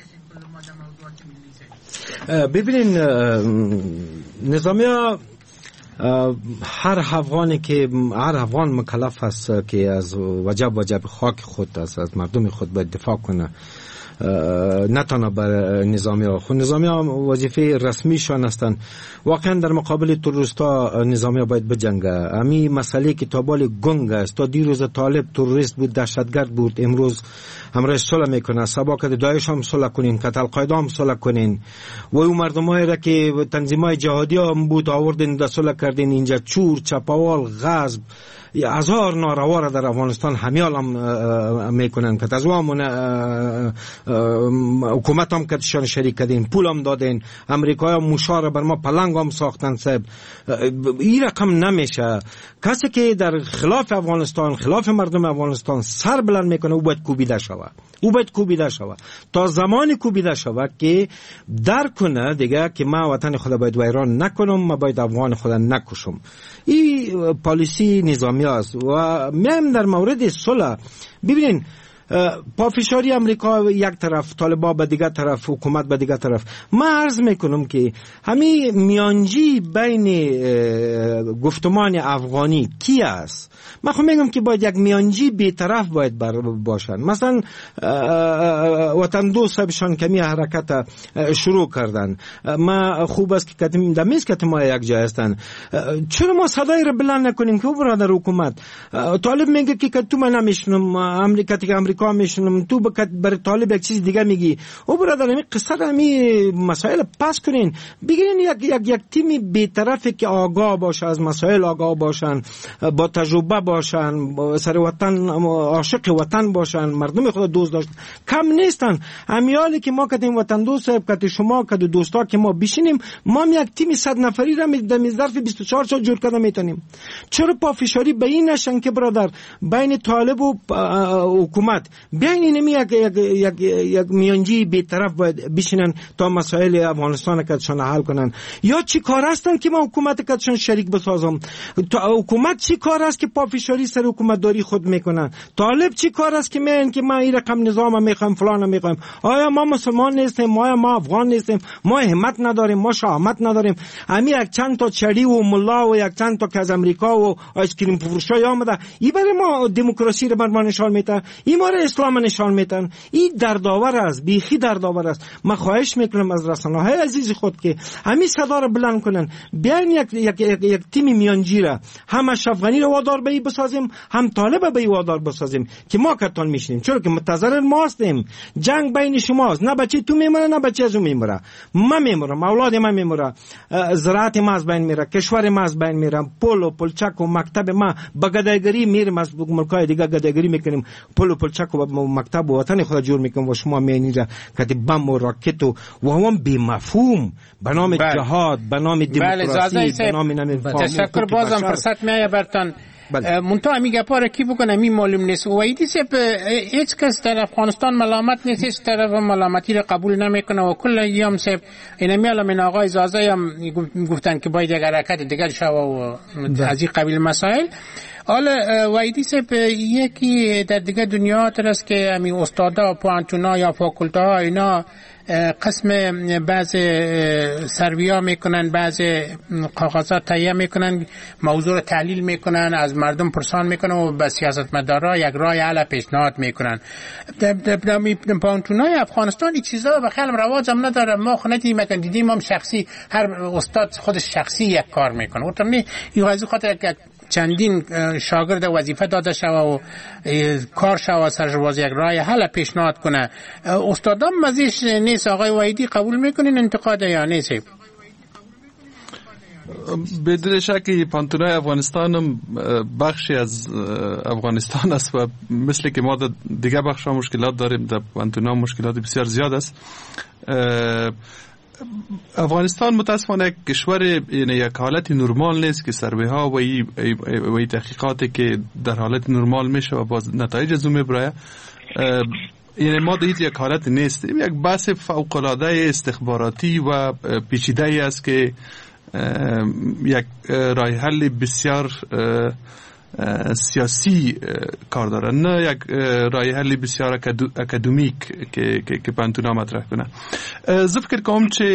ببینین نظامی‌ها هر افغان مکلف است که از وجب خاک خود از مردم خود باید دفاع کنه، نه تنها بر نظامی‌ها. خود نظامی‌ها وظیفه رسمیشان هستند. واقعا در مقابل تروریستا نظامی‌ها باید بجنگه. همین مسئله که تابال گنگ است، تا دیروز طالب تروریست بود، دهشتگرد بود، امروز همراه صلح میکنه. سبا که داعش هم صلح کنین، که القاعده هم صلح کنین، و اون مردمایی را که تنظیم‌های جهادی هم بود آوردین در صلح کردین. اینجا چور، چپاول، غصب، هزار ناروا را در افغانستان همیال هم میکنن که از وامون حکومت هم کتشان شریک کردین، پول هم دادین، امریکایی هم مشار بر ما پلنگ هم ساختن. صاحب این رقم نمیشه. کسی که در خلاف افغانستان، خلاف مردم افغانستان سر بلند میکنه او باید کوبیده شود. تا زمانی کوبیده شود که درک کنه دیگه که ما وطن خود باید ویران نکنم، ما باید افغان خود نکشم. این پالیسی نظامی است. و میم در مورد صلح ببینین، پافشاری امریکا یک طرف، طالبا به دیگر طرف، حکومت به دیگر طرف. من عرض میکنم که همین میانجی بین گفتمان افغانی کی است؟ من خود میگم که باید یک میانجی بی‌طرف باید باشن. مثلا وطن دوست صاحبشان کمی حرکت شروع کردن. ما خوب است که دمیز که ما یک جای هستن. چرا ما صدای را بلند نکنیم که برادر حکومت؟ طالب میگه که تو من نمیشنم، امریکا میشنم، تو برای طالب یک چیز دیگه میگی. او برادر همین قصه را همین مسائل پس کنین، بگیرین یک تیمی بی‌طرفی که آگاه باشه، از مسائل آگاه باشن، با تجربه باشن، سر وطن، عاشق وطن باشن، مردم خود دوست داشت. کم نیستن امیالی که ما کدیم وطن دوست، کدی شما، کدی دوستا که ما بشینیم، ما یک تیم 100 نفری را در ظرف 24 ساعت جور کرده میتونیم. چرا پافشاری به این نشن که برادر بین طالب و حکومت بیاین اینمی یک میانجی بی‌طرف باید بشینن تا مسائل افغانستان کدشان حل کنن؟ یا چی کار هستن که ما حکومت کدشان شریک بسازم؟ حکومت چی کار است که پافشاری سر حکومت داری خود میکنن؟ طالب چی کار است که میگن که ما این رقم نظام میخوایم، فلان میخوایم؟ آیا ما مسلمان نیستیم؟ آیا ما افغان نیستیم؟ ما همت نداریم؟ ما شهامت نداریم؟ همین یک چند تا چری و ملا و یک چند تا که از امریکا و آیس کریم فروشای آمده این برای ما دموکراسی رو بر ما نشان میدن، این ما رو اسلام نشان میدن. این دردآور است، بیخی دردآور است. من خواهش میکنم از رسانه‌های عزیز خود که همین صدا رو بلند کنن، بیاین یک تیم میانجی را، هم اشرف رو وادار به بسازیم، هم طالب به وادار بسازیم که ما کتان میشنیم. چرا که منتظر ما هستیم. جنگ بین شماست، نه بچه تو میمره نه بچه از اون میمره. من میمرم، اولاد من میمره، زراعت ما از بین میره، کشور ما از بین میره، پل و پلچک و مکتب ما به گدایگری میریم، از ملکای دیگه گدایگری میکنیم، پل و پلچک مدرک و مکتب و وطن خود جور میکنم و شما میانید کتی بم و راکت و هم بی مفهوم به نام جهاد، به نام دموکراسی، به نام تشکر. بازم فرصت میایه برتان منتها امی گپا را کی بکنه می معلوم نیست. و ایدی سب هیچ کس در افغانستان ملامت نیست، هیچ طرف ملامتی را قبول نمیکنه و کل ایام سب اینمی علم آقای زازه هم گفتن که باید یک حرکت دیگر شو و از این قبیل مسائل. حالا وایدی سب یکی در دیگه دنیا ترست که امی استادا پوانتونا یا فاکولته ها اینا قسم بعض سرویا میکنن، بعض کاغذات تهیه میکنن، موضوع رو تحلیل میکنن، از مردم پرسان میکنن و به سیاستمدارا یک راه حل پیشنهاد میکنن. در پوانتونای افغانستان این چیزا به خیلی رواج هم نداره. ما خونه دیدیم هم شخصی، هر استاد خودش شخصی یک کار میکنه. و تمنی این قضیه خاطر که چندین شاگرد وظیفه داده شوه و کار شوه سرش باز یک راه حل پیشنهاد کنه. استادان مزیش نیست. آقای وحیدی قبول میکنین انتقاد یا نیست؟ بدون شک پانتونای افغانستان هم بخشی از افغانستان است و مثل که ما در دیگه بخش ها مشکلات داریم، در پانتونا مشکلات بسیار زیاد است. افغانستان متاسفانه کشور یعنی یک حالت نرمال نیست که سروی ها و ای تحقیقاتی که در حالت نرمال میشه و باز نتایج از اون میبره. یعنی ما در یک حالت نیستیم. یک بحث فوق‌العاده استخباراتی و پیچیده ای است که یک راه حل بسیار سیاسی کار داره، نه یک راه حل بسیار اکادمیک که پانتونا مطرح کنه. زه فکر کوم چې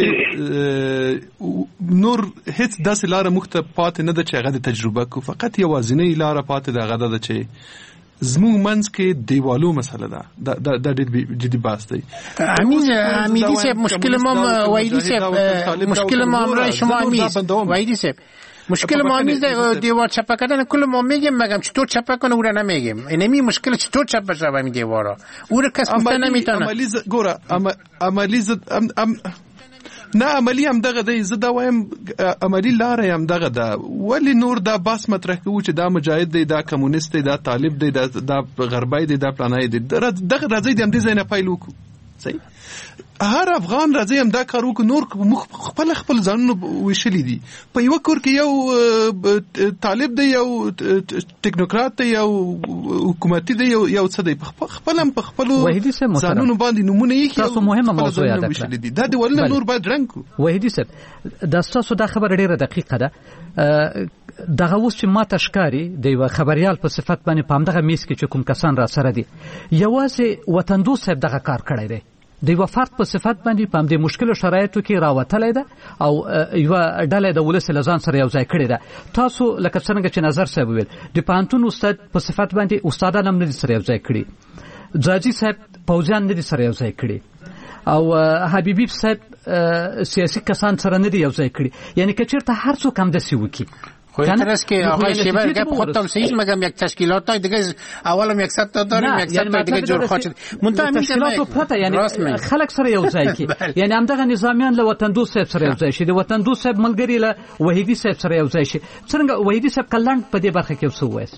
نور هیڅ داسې لاره موږ ته پاتې نه ده چې هغه د تجربه کو، فقط یوازینۍ لاره پاتې ده هغه ده چې زموږ منځ کې دیوالو مسله ده. دا ډېر جدي بحث دی. امیدی صاحب مشکل ما وایدی صاحب مشکل ما امرای شما امیز وایدی صاحب مشکل ما امیز ده دیوار چپه کردن. کل ما میگیم مگم چطور چپه کنه او را نمیگیم. اینمی مشکل چطور چپه شوه این دیوارا او را کس گفته نمیتونه. نه عملی هم دغه دی. زه دا وایم عملی لاره هم دغه ده. ولی نور دا بحث مطرح کوو چې دا مجاهد دی، دا کمونیست دی، دا طالب دی، دا غربای دی، دا پلانای دی. دغه راځي د همدې ځای نه پیل وکړو. صحیح. هر افغان راځي هم دا کار وکړو. نور خپل ځانونه ویشلی دي. په یو کور کې یو طالب دی، یو ټیکنوکرات دی، یو حکومتي دی، یو څه دی. خپل هم په خپلو ځانونو باندې نمونه یې تاسو مهمه موضوع یاد کړئ. دا دی ولنه نور باید رنګ کو. وحیدی صاحب دا تاسو دا خبره ډیره دقیقه ده. دغه اوس چې ما تشکاری دی و خبريال په صفت باندې پام دغه میس کې چې کوم کسان را سره دي یوازې وطن دوست صاحب دغه کار کړی دی. دی و فرد په صفت باندې پام دې مشکل شرایطو کې راوتلې ده او یو ډله د ولس لزان سره یو ځای کړی ده. تاسو لکه څنګه چې نظر صاحب ویل د پانتون استاد په صفت باندې استادان هم نه سره یو ځای کړی، ځاجي صاحب پوجان نه سره یو ځای کړی او حبیبی صاحب سیاسي کسان سره نه یو ځای کړی. یعنی که چیرته هر څوک هم دسی وکي خواهی ترست که آقای شیبر گپ خودتم سیز مگم یک تشکیلات های دیگه اولم 100 تا داریم، 100 تا دیگه جور خواهد شد منطقه تشکیلات رو پرته. یعنی خلق سره یو ځای کی یعنی همدغه نظامیان له وطن دوست صاحب سره یو ځای شي، د وطن دوست صاحب ملګری له وحیدی صاحب سره یو ځای شي. څنګه وحیدی صاحب کلند په دې برخه کې وسو وایي؟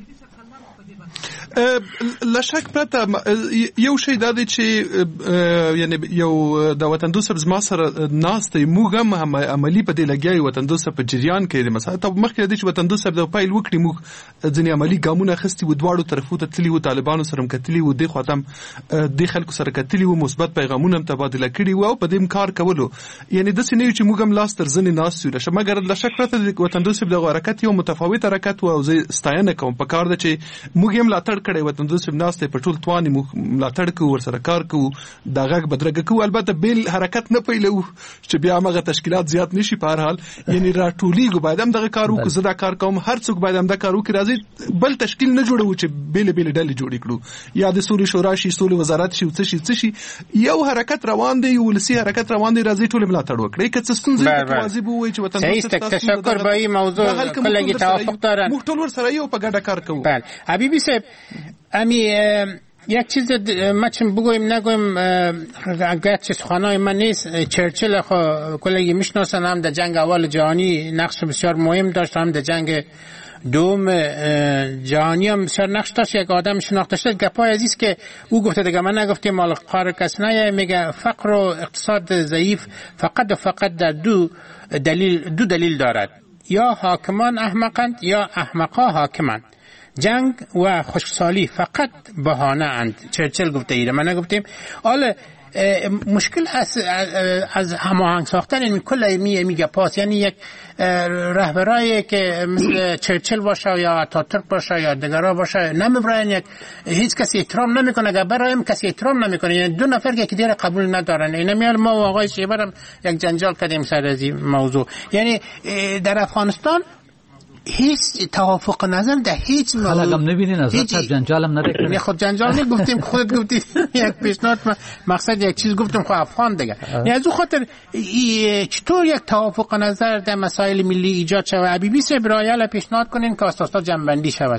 لشک پرته یو شی دا دی چې یعنی یو د وطن دوست زما سره ناسته موږ هم عملی په دې لګیای وطن دوست په جریان کې مثلا ته مخکې د وطن دوست د پایل وکړي موږ ځنې عملی ګامونه خستي و دواړو طرفو ته تللی و طالبانو سره کتلی و د خاطم د خلکو سره کتلی و مثبت پیغامونه تبادله کړي و او په دې کار کولو. یعنی د سینې چې موږ هم لاس تر ځنې ناس یو لشه مګر لشک پرته د وطن دوست د حرکت یو متفاوت حرکت او زه ستاینه کوم په کار د چې موږ هم لا تر کړي وطن دوست ناسته په ټول تواني ملاتړ کوو ورسره کار کوو دغه بدرګه کوو. البته بیل حرکت نه پیلو چې بیا هغه تشکیلات زیات نشي په هر حال. یعنی راټولي باید هم دغه کار وکړو. زه دا کار کوم، هر څوک باید هم دا کار وکړي. راځي بل تشکیل نه جوړو چې بیل ډلې جوړې کړو یا د سولې شورا شي، سولې وزارت شي، څه شي. یو حرکت روان دی، ولسی حرکت روان دی. راځي ټول ملاتړ وکړي. که څه ستونزې واجب وي چې وطن دوست تشکر به این موضوع کلګي توافق دارن. موږ ټول ورسره یو په ګډه کار کوو. بله حبیبی صاحب امی یک چیز ما چون بگویم نگویم اگر چه سخنای من نیست، چرچیل کلی میشناسن، هم در جنگ اول جهانی نقش بسیار مهم داشت، هم در جنگ دوم جهانی هم بسیار نقش داشت. یک آدم شناخته شد گپای عزیز که او گفته دیگه من نگفتیم مال قار کس نه، میگه فقر و اقتصاد ضعیف فقط و فقط در دو دلیل دارد، یا حاکمان احمقند یا احمقا حاکمند. جنگ و خشکسالی فقط بهانه اند. چرچیل گفته ایره، من نگفتیم. حالا مشکل از هماهنگ ساختن این کل میگه پاس، یعنی یک رهبرایی که مثل چرچیل باشه یا آتاتورک باشه یا دیگرها باشه نمیبراین، یک هیچ کسی احترام نمیکنه، اگر برایم کسی احترام نمیکنه، یعنی دو نفر که دیگه قبول ندارن. اینا میال ما و آقای شیبرم یک جنجال کردیم سر از این موضوع. یعنی در افغانستان هیچ توافق نظر در هیچ موضوع خلقم نبینین از صاحب جنجالم نداره. خود جنجال نگفتیم، خودت گفتی یک پیشنهاد، مقصد یک چیز گفتم خب افغان دیگه. یعنی از اون خاطر چطور یک توافق نظر در مسائل ملی ایجاد شود؟ حبیبی صاحب رایل پیشنهاد کنین که اساسا جنبندی شود.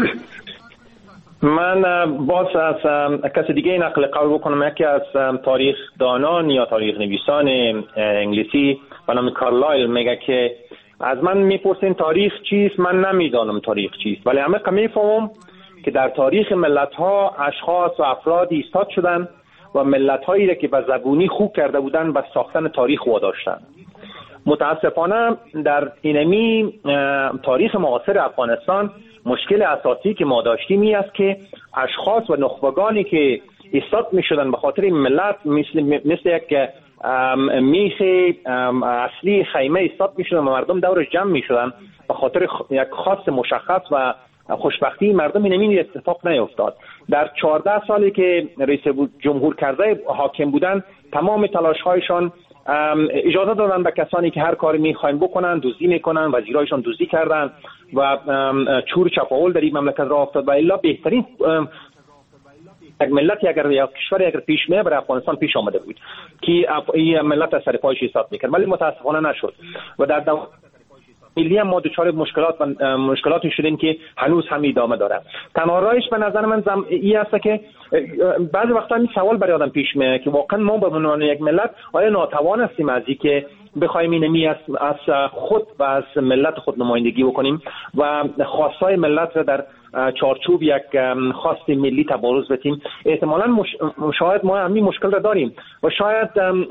من باز از کسی دیگه نقل قول بکنم. یکی از تاریخ دانان یا تاریخ نویسان انگلیسی به نام کارلایل میگه که از من میپرسین تاریخ چیست، من نمیدانم تاریخ چیست، ولی همه میفهمم که در تاریخ ملت ها اشخاص و افراد ایستاد شدن و ملت هایی را که به زبونی خوب کرده بودن به ساختن تاریخ واداشتن. متاسفانه در اینمی تاریخ معاصر افغانستان مشکل اساسی که ما داشتیم این است که اشخاص و نخبگانی که ایستاد میشدن به خاطر ملت مثل یک میخ اصلی خیمه ایستاد میشدن و مردم دورش جمع میشدن به خاطر یک خواست مشخص و خوشبختی مردم. این اتفاق نیفتاد. در 14 سالی که رئیس جمهور کرده حاکم بودن تمام تلاش هایشان اجازه دادن به کسانی که هر کاری میخواین بکنن، دزدی میکنن، وزیرایشان دزدی کردن و چور چپاول در این مملکت راه افتاد. و الا بهترین یک ملتی اگر یا کشوری اگر پیش میه برای افغانستان پیش آمده بود که این ملت از سر پایش ایستاد میکرد، ولی متاسفانه نشد. و در ملی هم ما دچار مشکلاتی شدیم که هنوز هم ادامه داره. تنها راهش به نظر من این است که بعضی وقتا این سوال برای آدم پیش میاد که واقعا ما به عنوان یک ملت آیا ناتوان هستیم از اینکه بخوایم اینمی از خود و از ملت خود نمایندگی بکنیم و خواستای ملت را در چارچوب یک خواست ملی تبارز بدیم. احتمالاً شاید ما همین مشکل را داریم و شاید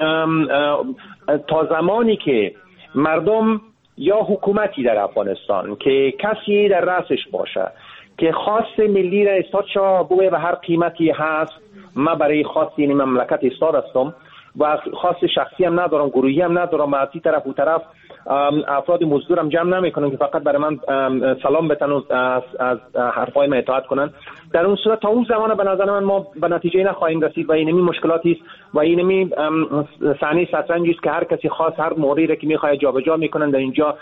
تا زمانی که مردم یا حکومتی در افغانستان که کسی در رأسش باشه که خواست ملی را ایستاد شه بوی به هر قیمتی هست من برای خواست این مملکت ایستاد هستم و خواست شخصی هم ندارم، گروهی هم ندارم، از این طرف و طرف افراد مزدورم جمع نمیکنم که فقط برای من سلام بتن و از حرفای من اطاعت کنن. در اون صورت تا اون زمان به نظر من ما به نتیجه نخواهیم رسید و اینمی مشکلاتی است و اینمی صحنه شطرنجی است که هر کسی خاص هر موردی را که میخواد جابجا میکنن. در اینجا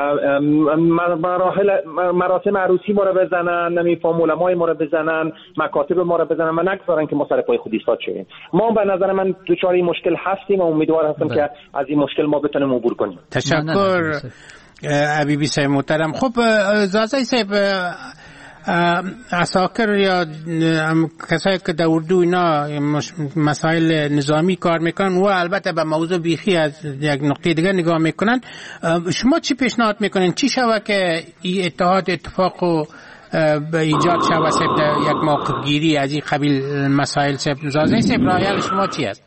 مراسم عروسی ما را بزنن، نمیفهم علمای ما را بزنن، مکاتب ما را بزنن و نگذارن که ما سر پای خود ایستاد شویم. ما به نظر من دچار این مشکل هستیم و امیدوار هستم که از این مشکل ما بتونیم عبور کنیم. تشکر حبیبی صاحب محترم. خب زازای صاحب، عساکر یا کسایی که در اردو اینا مسائل نظامی کار میکنن و البته به موضوع بیخی از یک نقطه دیگه نگاه میکنن، شما چی پیشنهاد میکنین؟ چی شود که این اتفاق و به ایجاد شود در یک موقف گیری از این قبیل مسائل؟ زازای صاحب رایل شما چی است؟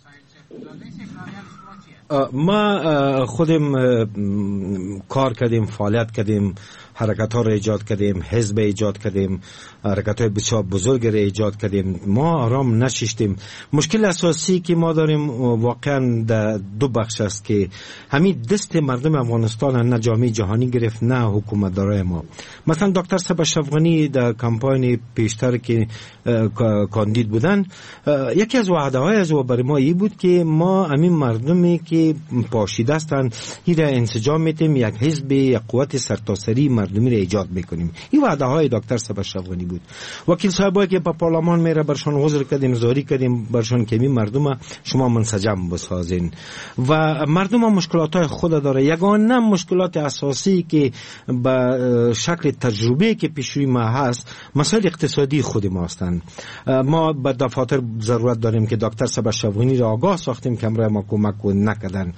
ما خودم کار کردیم، فعالیت کردیم، حرکت ها را ایجاد کردیم، حزب ایجاد کردیم، حرکت های بسیار بزرگ را ایجاد کردیم. ما آرام نشیشتیم. مشکل اساسی که ما داریم واقعا در دو بخش است که همین دست مردم افغانستان نه جامعه جهانی گرفت نه حکومت دارای ما. مثلا دکتر صاحب اشرف غنی در کمپاین پیشتر که کاندید بودن، یکی از وعده های از او برای ما این بود که ما همین مردمی که پاشیده هستند این را انسجام میتیم، یک حزب، یک قوت سرتاسری مردمی را ایجاد بکنیم. این وعده های دکتر صاحب اشرف غنی بود. وکیل صاحبایی که به پارلمان میره برشان عذر کردیم، زاری کردیم برشان که می مردم شما منسجم بسازین و مردم مشکلات های خود داره. یگانه مشکلات اساسی که به شکل تجربه که پیش روی ما هست مسائل اقتصادی خود ما هستند. ما به دفاتر ضرورت داریم که دکتر صاحب اشرف غنی را آگاه ساختیم که امروز ما کمک نکردن.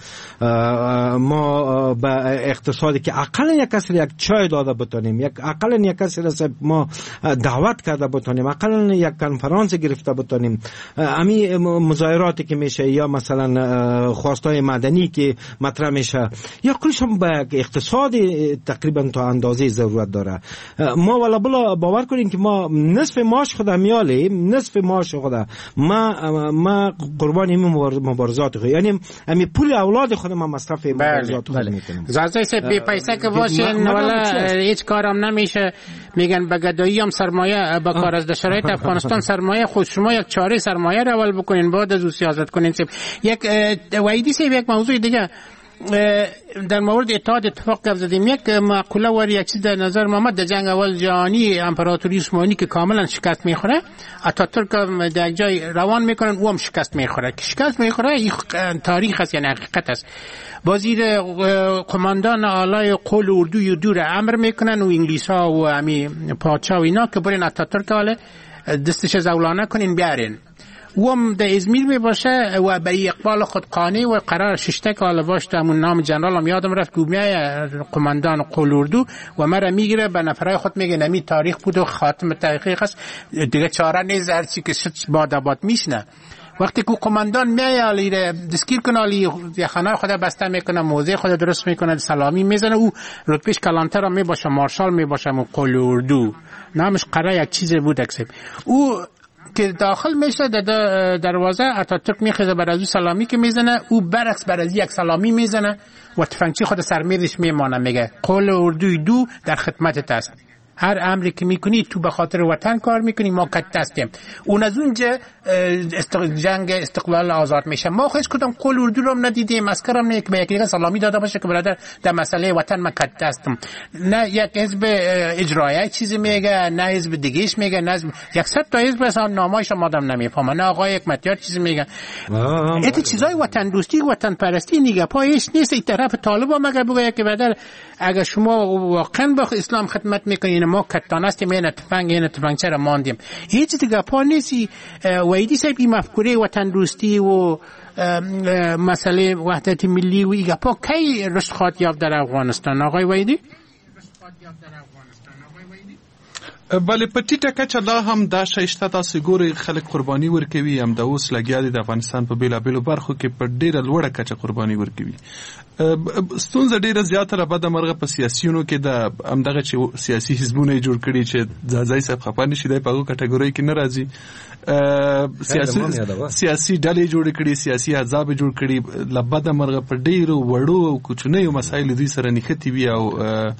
ما به اقتصادی که اقلا یک کسی یک چای داده بتونیم، اقلا یک کسی را ما دعوت کرده بتونیم، اقلا یک کنفرانس گرفته بتونیم، امی مظاهراتی که میشه یا مثلا خواستای مدنی که مطرح میشه یا کلش هم به اقتصاد تقریبا تا اندازه ضرورت داره. ما والا بلا باور کنین که ما نصف معاش خود میالیم، نصف معاش خود ما قربان این مبارزات خود، یعنی امی پول اولاد خود ما مصرف مبارزات خود میکنیم. زازه سه بی پیسه که باشین ولا هیچ کارم نمیشه. میگن به گدایی هم سرمایه با کار از شرایط افغانستان سرمایه خود شما یک چاره سرمایه رو اول بکنین بعد از او سیاست کنین. یک وایدی سه یک موضوع دیگه در مورد اتحاد اتفاق گفت زدیم. یک مقوله وری یک چیز در نظر ما در جنگ اول جهانی امپراتوری عثمانی که کاملا شکست میخوره، اتاتورک در جای روان میکنن او هم شکست میخوره. که شکست میخوره این تاریخ است، یعنی حقیقت است. وزیر قماندان اعلی قول اردوی دور امر میکنن و انگلیس ها و امی پادشاه و اینا که برین اتاتورک حاله دستش زولانه کنین بیارین. او هم در ازمیر می باشه و به اقبال خود قانع و قرار ششتک حالا باشه. همون نام جنرال هم یادم رفت که میای قماندان قول اردو و مرا میگیره به نفرای خود میگه نمی تاریخ بود و خاتم تحقیق است دیگه چاره نیست هرچی که شد باد میشنه. وقتی که قماندان میای دستگیر کنه علی خانه خود بسته میکنه، موزه خود درست میکنه، سلامی میزنه، او رتبهش کلانتر هم میباشه، مارشال میباشه. قول اردو نامش قرار یک چیز بود اکسب. او که داخل میشه در دروازه اتاتورک میخزه بر از او سلامی که میزنه، او برعکس بر از یک سلامی میزنه و تفنگچی خود سرمیرش میمانه، میگه قول اردوی دو در خدمتت است. هر امری که میکنی تو به خاطر وطن کار میکنی، ما کت هستیم. اون از اونجا جنگ استقلال آزاد میشه. ما هیچ کدام قول اردو رو ندیدیم، عسکرم نه که به یکی سلامی داده باشه که برادر در مسئله وطن من کت هستم. نه یک حزب اجرایی چیزی میگه، نه حزب دیگهش میگه، نه 100 تا حزب اصلا نامایش آدم نمیفهمه، نه آقای حکمتیار چیزی میگه. ایت چیزای وطن دوستی وطن پرستی نیگه پایش نیست. این طرف طالبا مگر بگه که برادر اگر شما واقعا با اسلام خدمت میکنین ما کتان هستیم، این تفنگ چرا ماندیم. هیچ دیگه پا نیستی. ویدی صاحب این مفکوره وطن دوستی و مسئله وحدت ملی و ایگه پا کی رشد خواهد یافت در افغانستان آقای ویدی؟ بله په ټیټه کچه لا هم دا شی شته. تاسو ګورئ خلک قرباني ورکوي، همدا اوس لګیا دي د افغانستان په بېلابېلو برخو کې په ډېره لوړه کچه قرباني ورکوي. ستونزه ډېره زیاته را بده مرغه په سیاسیونو کې د همدغه چې سیاسي حزبونه یې جوړ کړي چې ځای صاحب خفه نه شي دی په هغو کټګورۍ کې نه راځي. سیاسي ډلې جوړې کړي، سیاسي احزاب جوړ کړي، له بده مرغه په ډېرو وړو او کوچنیو مسایلو دوی سره نښتي وي او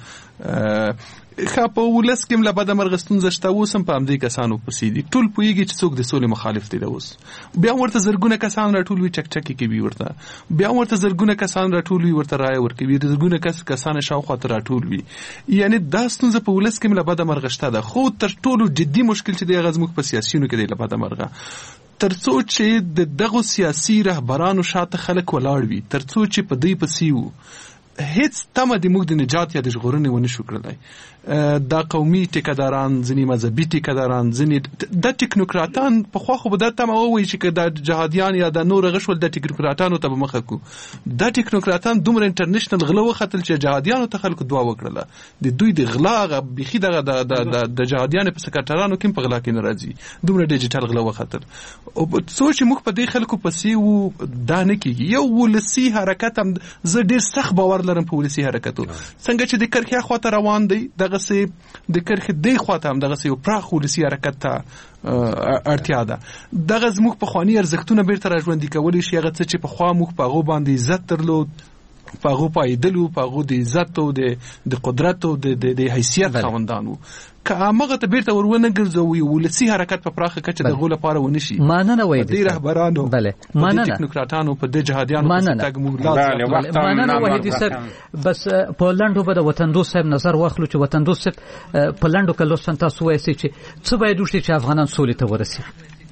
په ولس کې له بده مرغه ستونزه شته. اوس هم په همدې کسانو پسې دي. ټول پوهېږي چې څوک د سولې مخالف دی. اوس بیا ورته زرګونه کسان راټول وي، چکچکې کوي ورته، بیا ورته زرګونه کسان راټول وي، ورته رایه ورکوي، زرګونه کسان شاوخوا ته راټول وي. یعنې دا ستونزه په ولس کې له بده مرغه شته ده. خو تر ټولو جدي مشکل چې دی هغه زموږ په سیاسیونو کې دی له بده مرغه. تر څو چې د دغو سیاسي رهبرانو شاته خلک ولاړ وي، تر څو چې په دوی پسې وو، هیڅ تمه د موږ د نجات یا د ژغورنې ونه شو کړلی. دا قومي ټیکهداران، ځینې مذهبي ټیکهداران، ځینې د ټیکنوکراتان پخوا خو به دا تمه ووایي چې که دا جهادیان یا دا نور غشول د ټیکنوکراتانو ته به مخه کړو. دا ټیکنوکراتان دومره انټرنیشنل غله وختل چې جهادیانو ته خلکو دعا وکړله. د دوی د غلا هغه بیخي دغه د جهادیانو په سکرټرانو کې په غلا کې نه راځي، دومره ډیجیټل غله وختل. څو چې موږ په دې خلکو پسې وو دا نه کېږي. یو ولسي حرکت هم زه ډېر سخت باور لرم په ولسي حرکتو. څنګه چې د کرخیا خواته روان دی، دغسې د کرخې دی خواته هم دغسې یو پراخ ولسي حرکت ته اړتیا ده. دغه زموږ پخواني ارزښتونه بیرته راژوندي کولی شي. هغه څه چې پخوا موږ په هغو باندې عزت درلود، پاغو پایدلو پاغو د عزت او د قدرت او د حیثیت خاوندانو که هغه ته بیرته ورونه ګرځوي ولسی حرکت په پراخه کچه د غول لپاره ونشي ماننه وای دي رهبرانو بله ماننه ټکنوکراتانو په د جهادیانو تګ موږ ماننه وای صاحب بس په لندو به د وطن دوست صاحب نظر واخلو چې وطن دوست صاحب په لندو کې لوستن تاسو وایي چې څه باید وشي چې افغانان سولې ته ورسي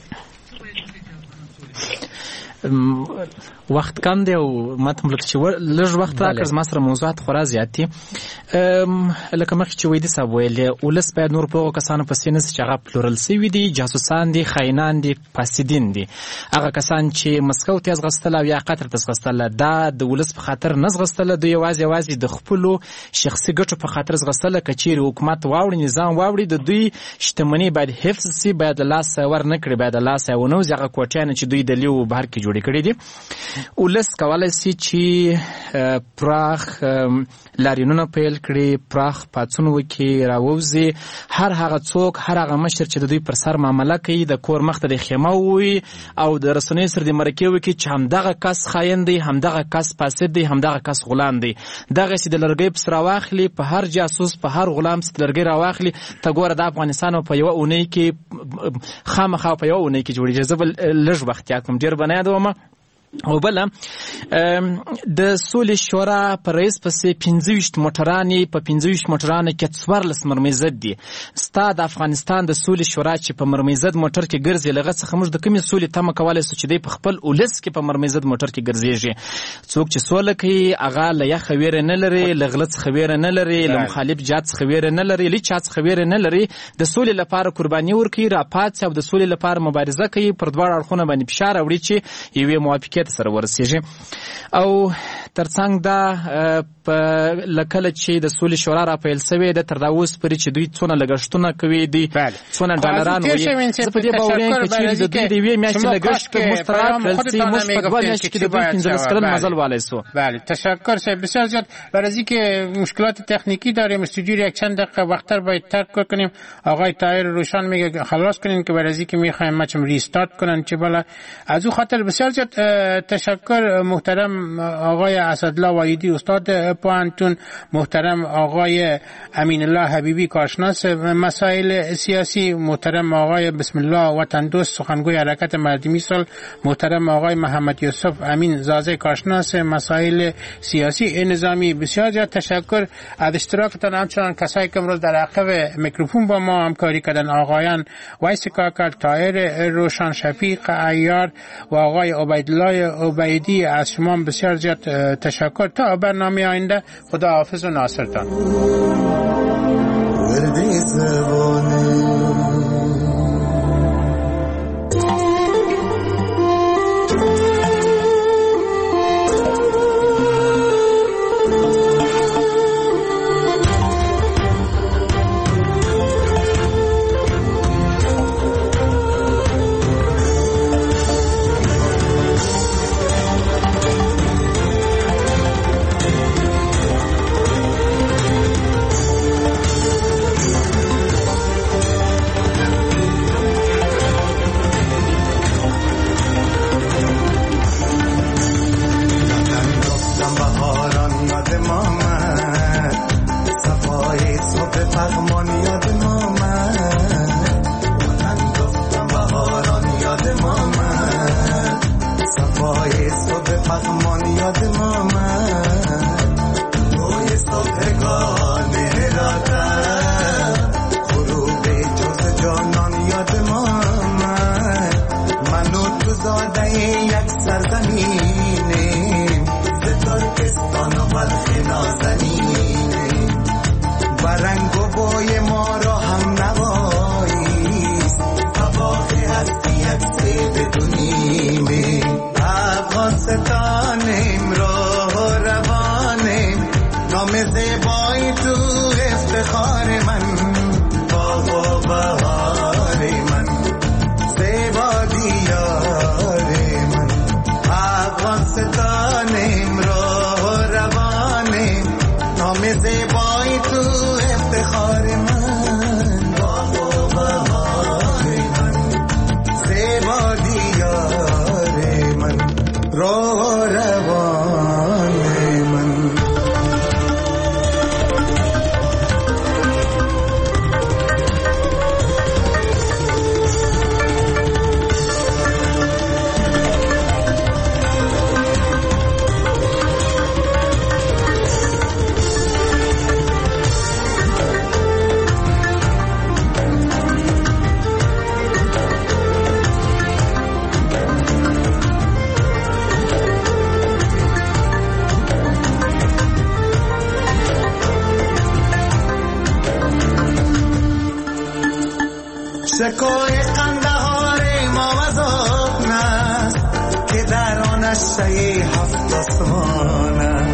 وخت کم دی او ماته ملک چې لږ وخت راکړ ما سره موضوعات خورا زیات دي لکه مخکې چې وایي صاحب ویل ولس باید نور په کسانو پسې نه چې هغه پلورل سوي دي جاسوسان دي خاینان دي فاسدین دي هغه کسان چې مسکو ته ځغستل او یا قطر ته ځغستل دا د ولس په خاطر نه ځغستل دوی یوازې د خپلو شخصي ګټو په خاطر ځغستل کچېرې حکومت واوړي نظام واوړي د دوی شتمنۍ باید حفظ سي باید لاس ور نه کړي باید لاس ونه وځي هغه کوټیانې چې دوی د لیو بهر کې جوړې کړي دي ولس کولای شي چې پراخ لاریونونه پیل کړي پراخ پاڅون وکړي راووزي هر هغه څوک هر هغه مشر چې د دوی پر سر معامله کوي د کور مخ ته د خیمه وي او د رسنیو سره د مرکې وکړي چې همدغه کس خاین دی همدغه کس فاسد دی همدغه کس غلام دی دغه سي د لرګي پر سر واخلي په هر جاسوس په هر غلام سي د لرګي راواخلي ته ګوره د افغانستان په یو اونۍ کې خامخا په یو اونۍ کې جوړیږي زبل لږ وخت یاکم ډیر بنای دومه او بل د سولې شورا پر رئیس پسې 25 موټرانې په 25 موټرانو کې 14 مرمیزد دي ستا د افغانستان د سولې شورا چې په مرمیزد موټر کې ګرځي لغه څخه موږ د کومې سولې تمه کولای شو چې د خپل ولس کې په مرمیزد موټر کې ګرځيږي څوک چې سوله کوي هغه له یخ ویره نه لري لغلط خویره نه لري له مخالف جات خویره نه لري لچات خویره نه لري د سولې لپاره قرباني ورکړي راپات او د سولې لپاره مبارزه کوي پر دواړو اړخونو باندې فشار وړي چې یوې موافقه سره ورسیږي او ترڅنګ دا لکه چې د سولې شورا را پیل شوې د تر دا اوس پرې چې دوی څونه لګښتونه کوي دي څونه ډالران وي زه په دې باور یم چې د دوی د یوې میاشتې لګښت که مشترک کړل شي موږ په دوه میاشتې کې د دوی 15 کلن مزل والای سو بله تشکر صاحب بسیار زیاد برای اینکه مشکلات تکنیکی داریم استودیو یک چند دقیقه وقتر باید ترک کنیم آقای طاهر روشن میگه خلاص کنین که برای اینکه میخوایم مچم ریستارت کنن چه بالا از او خاطر بسیار زیاد تشکر محترم آقای اسدالله وایدی استاد پوهنتون محترم آقای امین الله حبیبی کارشناس مسائل سیاسی محترم آقای بسم الله وطن دوست سخنگوی حرکت مردمی سال محترم آقای محمد یوسف امین زازه کارشناس مسائل سیاسی نظامی بسیار زیاد تشکر از اشتراکتان همچنان کسایی که امروز در عقب میکروفون با ما همکاری کردن آقایان ویس کاکر طاهر روشن شفیق عیار و آقای عبیدالله عبیدی از شما بسیار زیاد تشکر تا برنامه آینده خدا حافظ و ناصرتان رو روان سکوی قندهار ما وزان است که در آن نشه هفت آسمان است.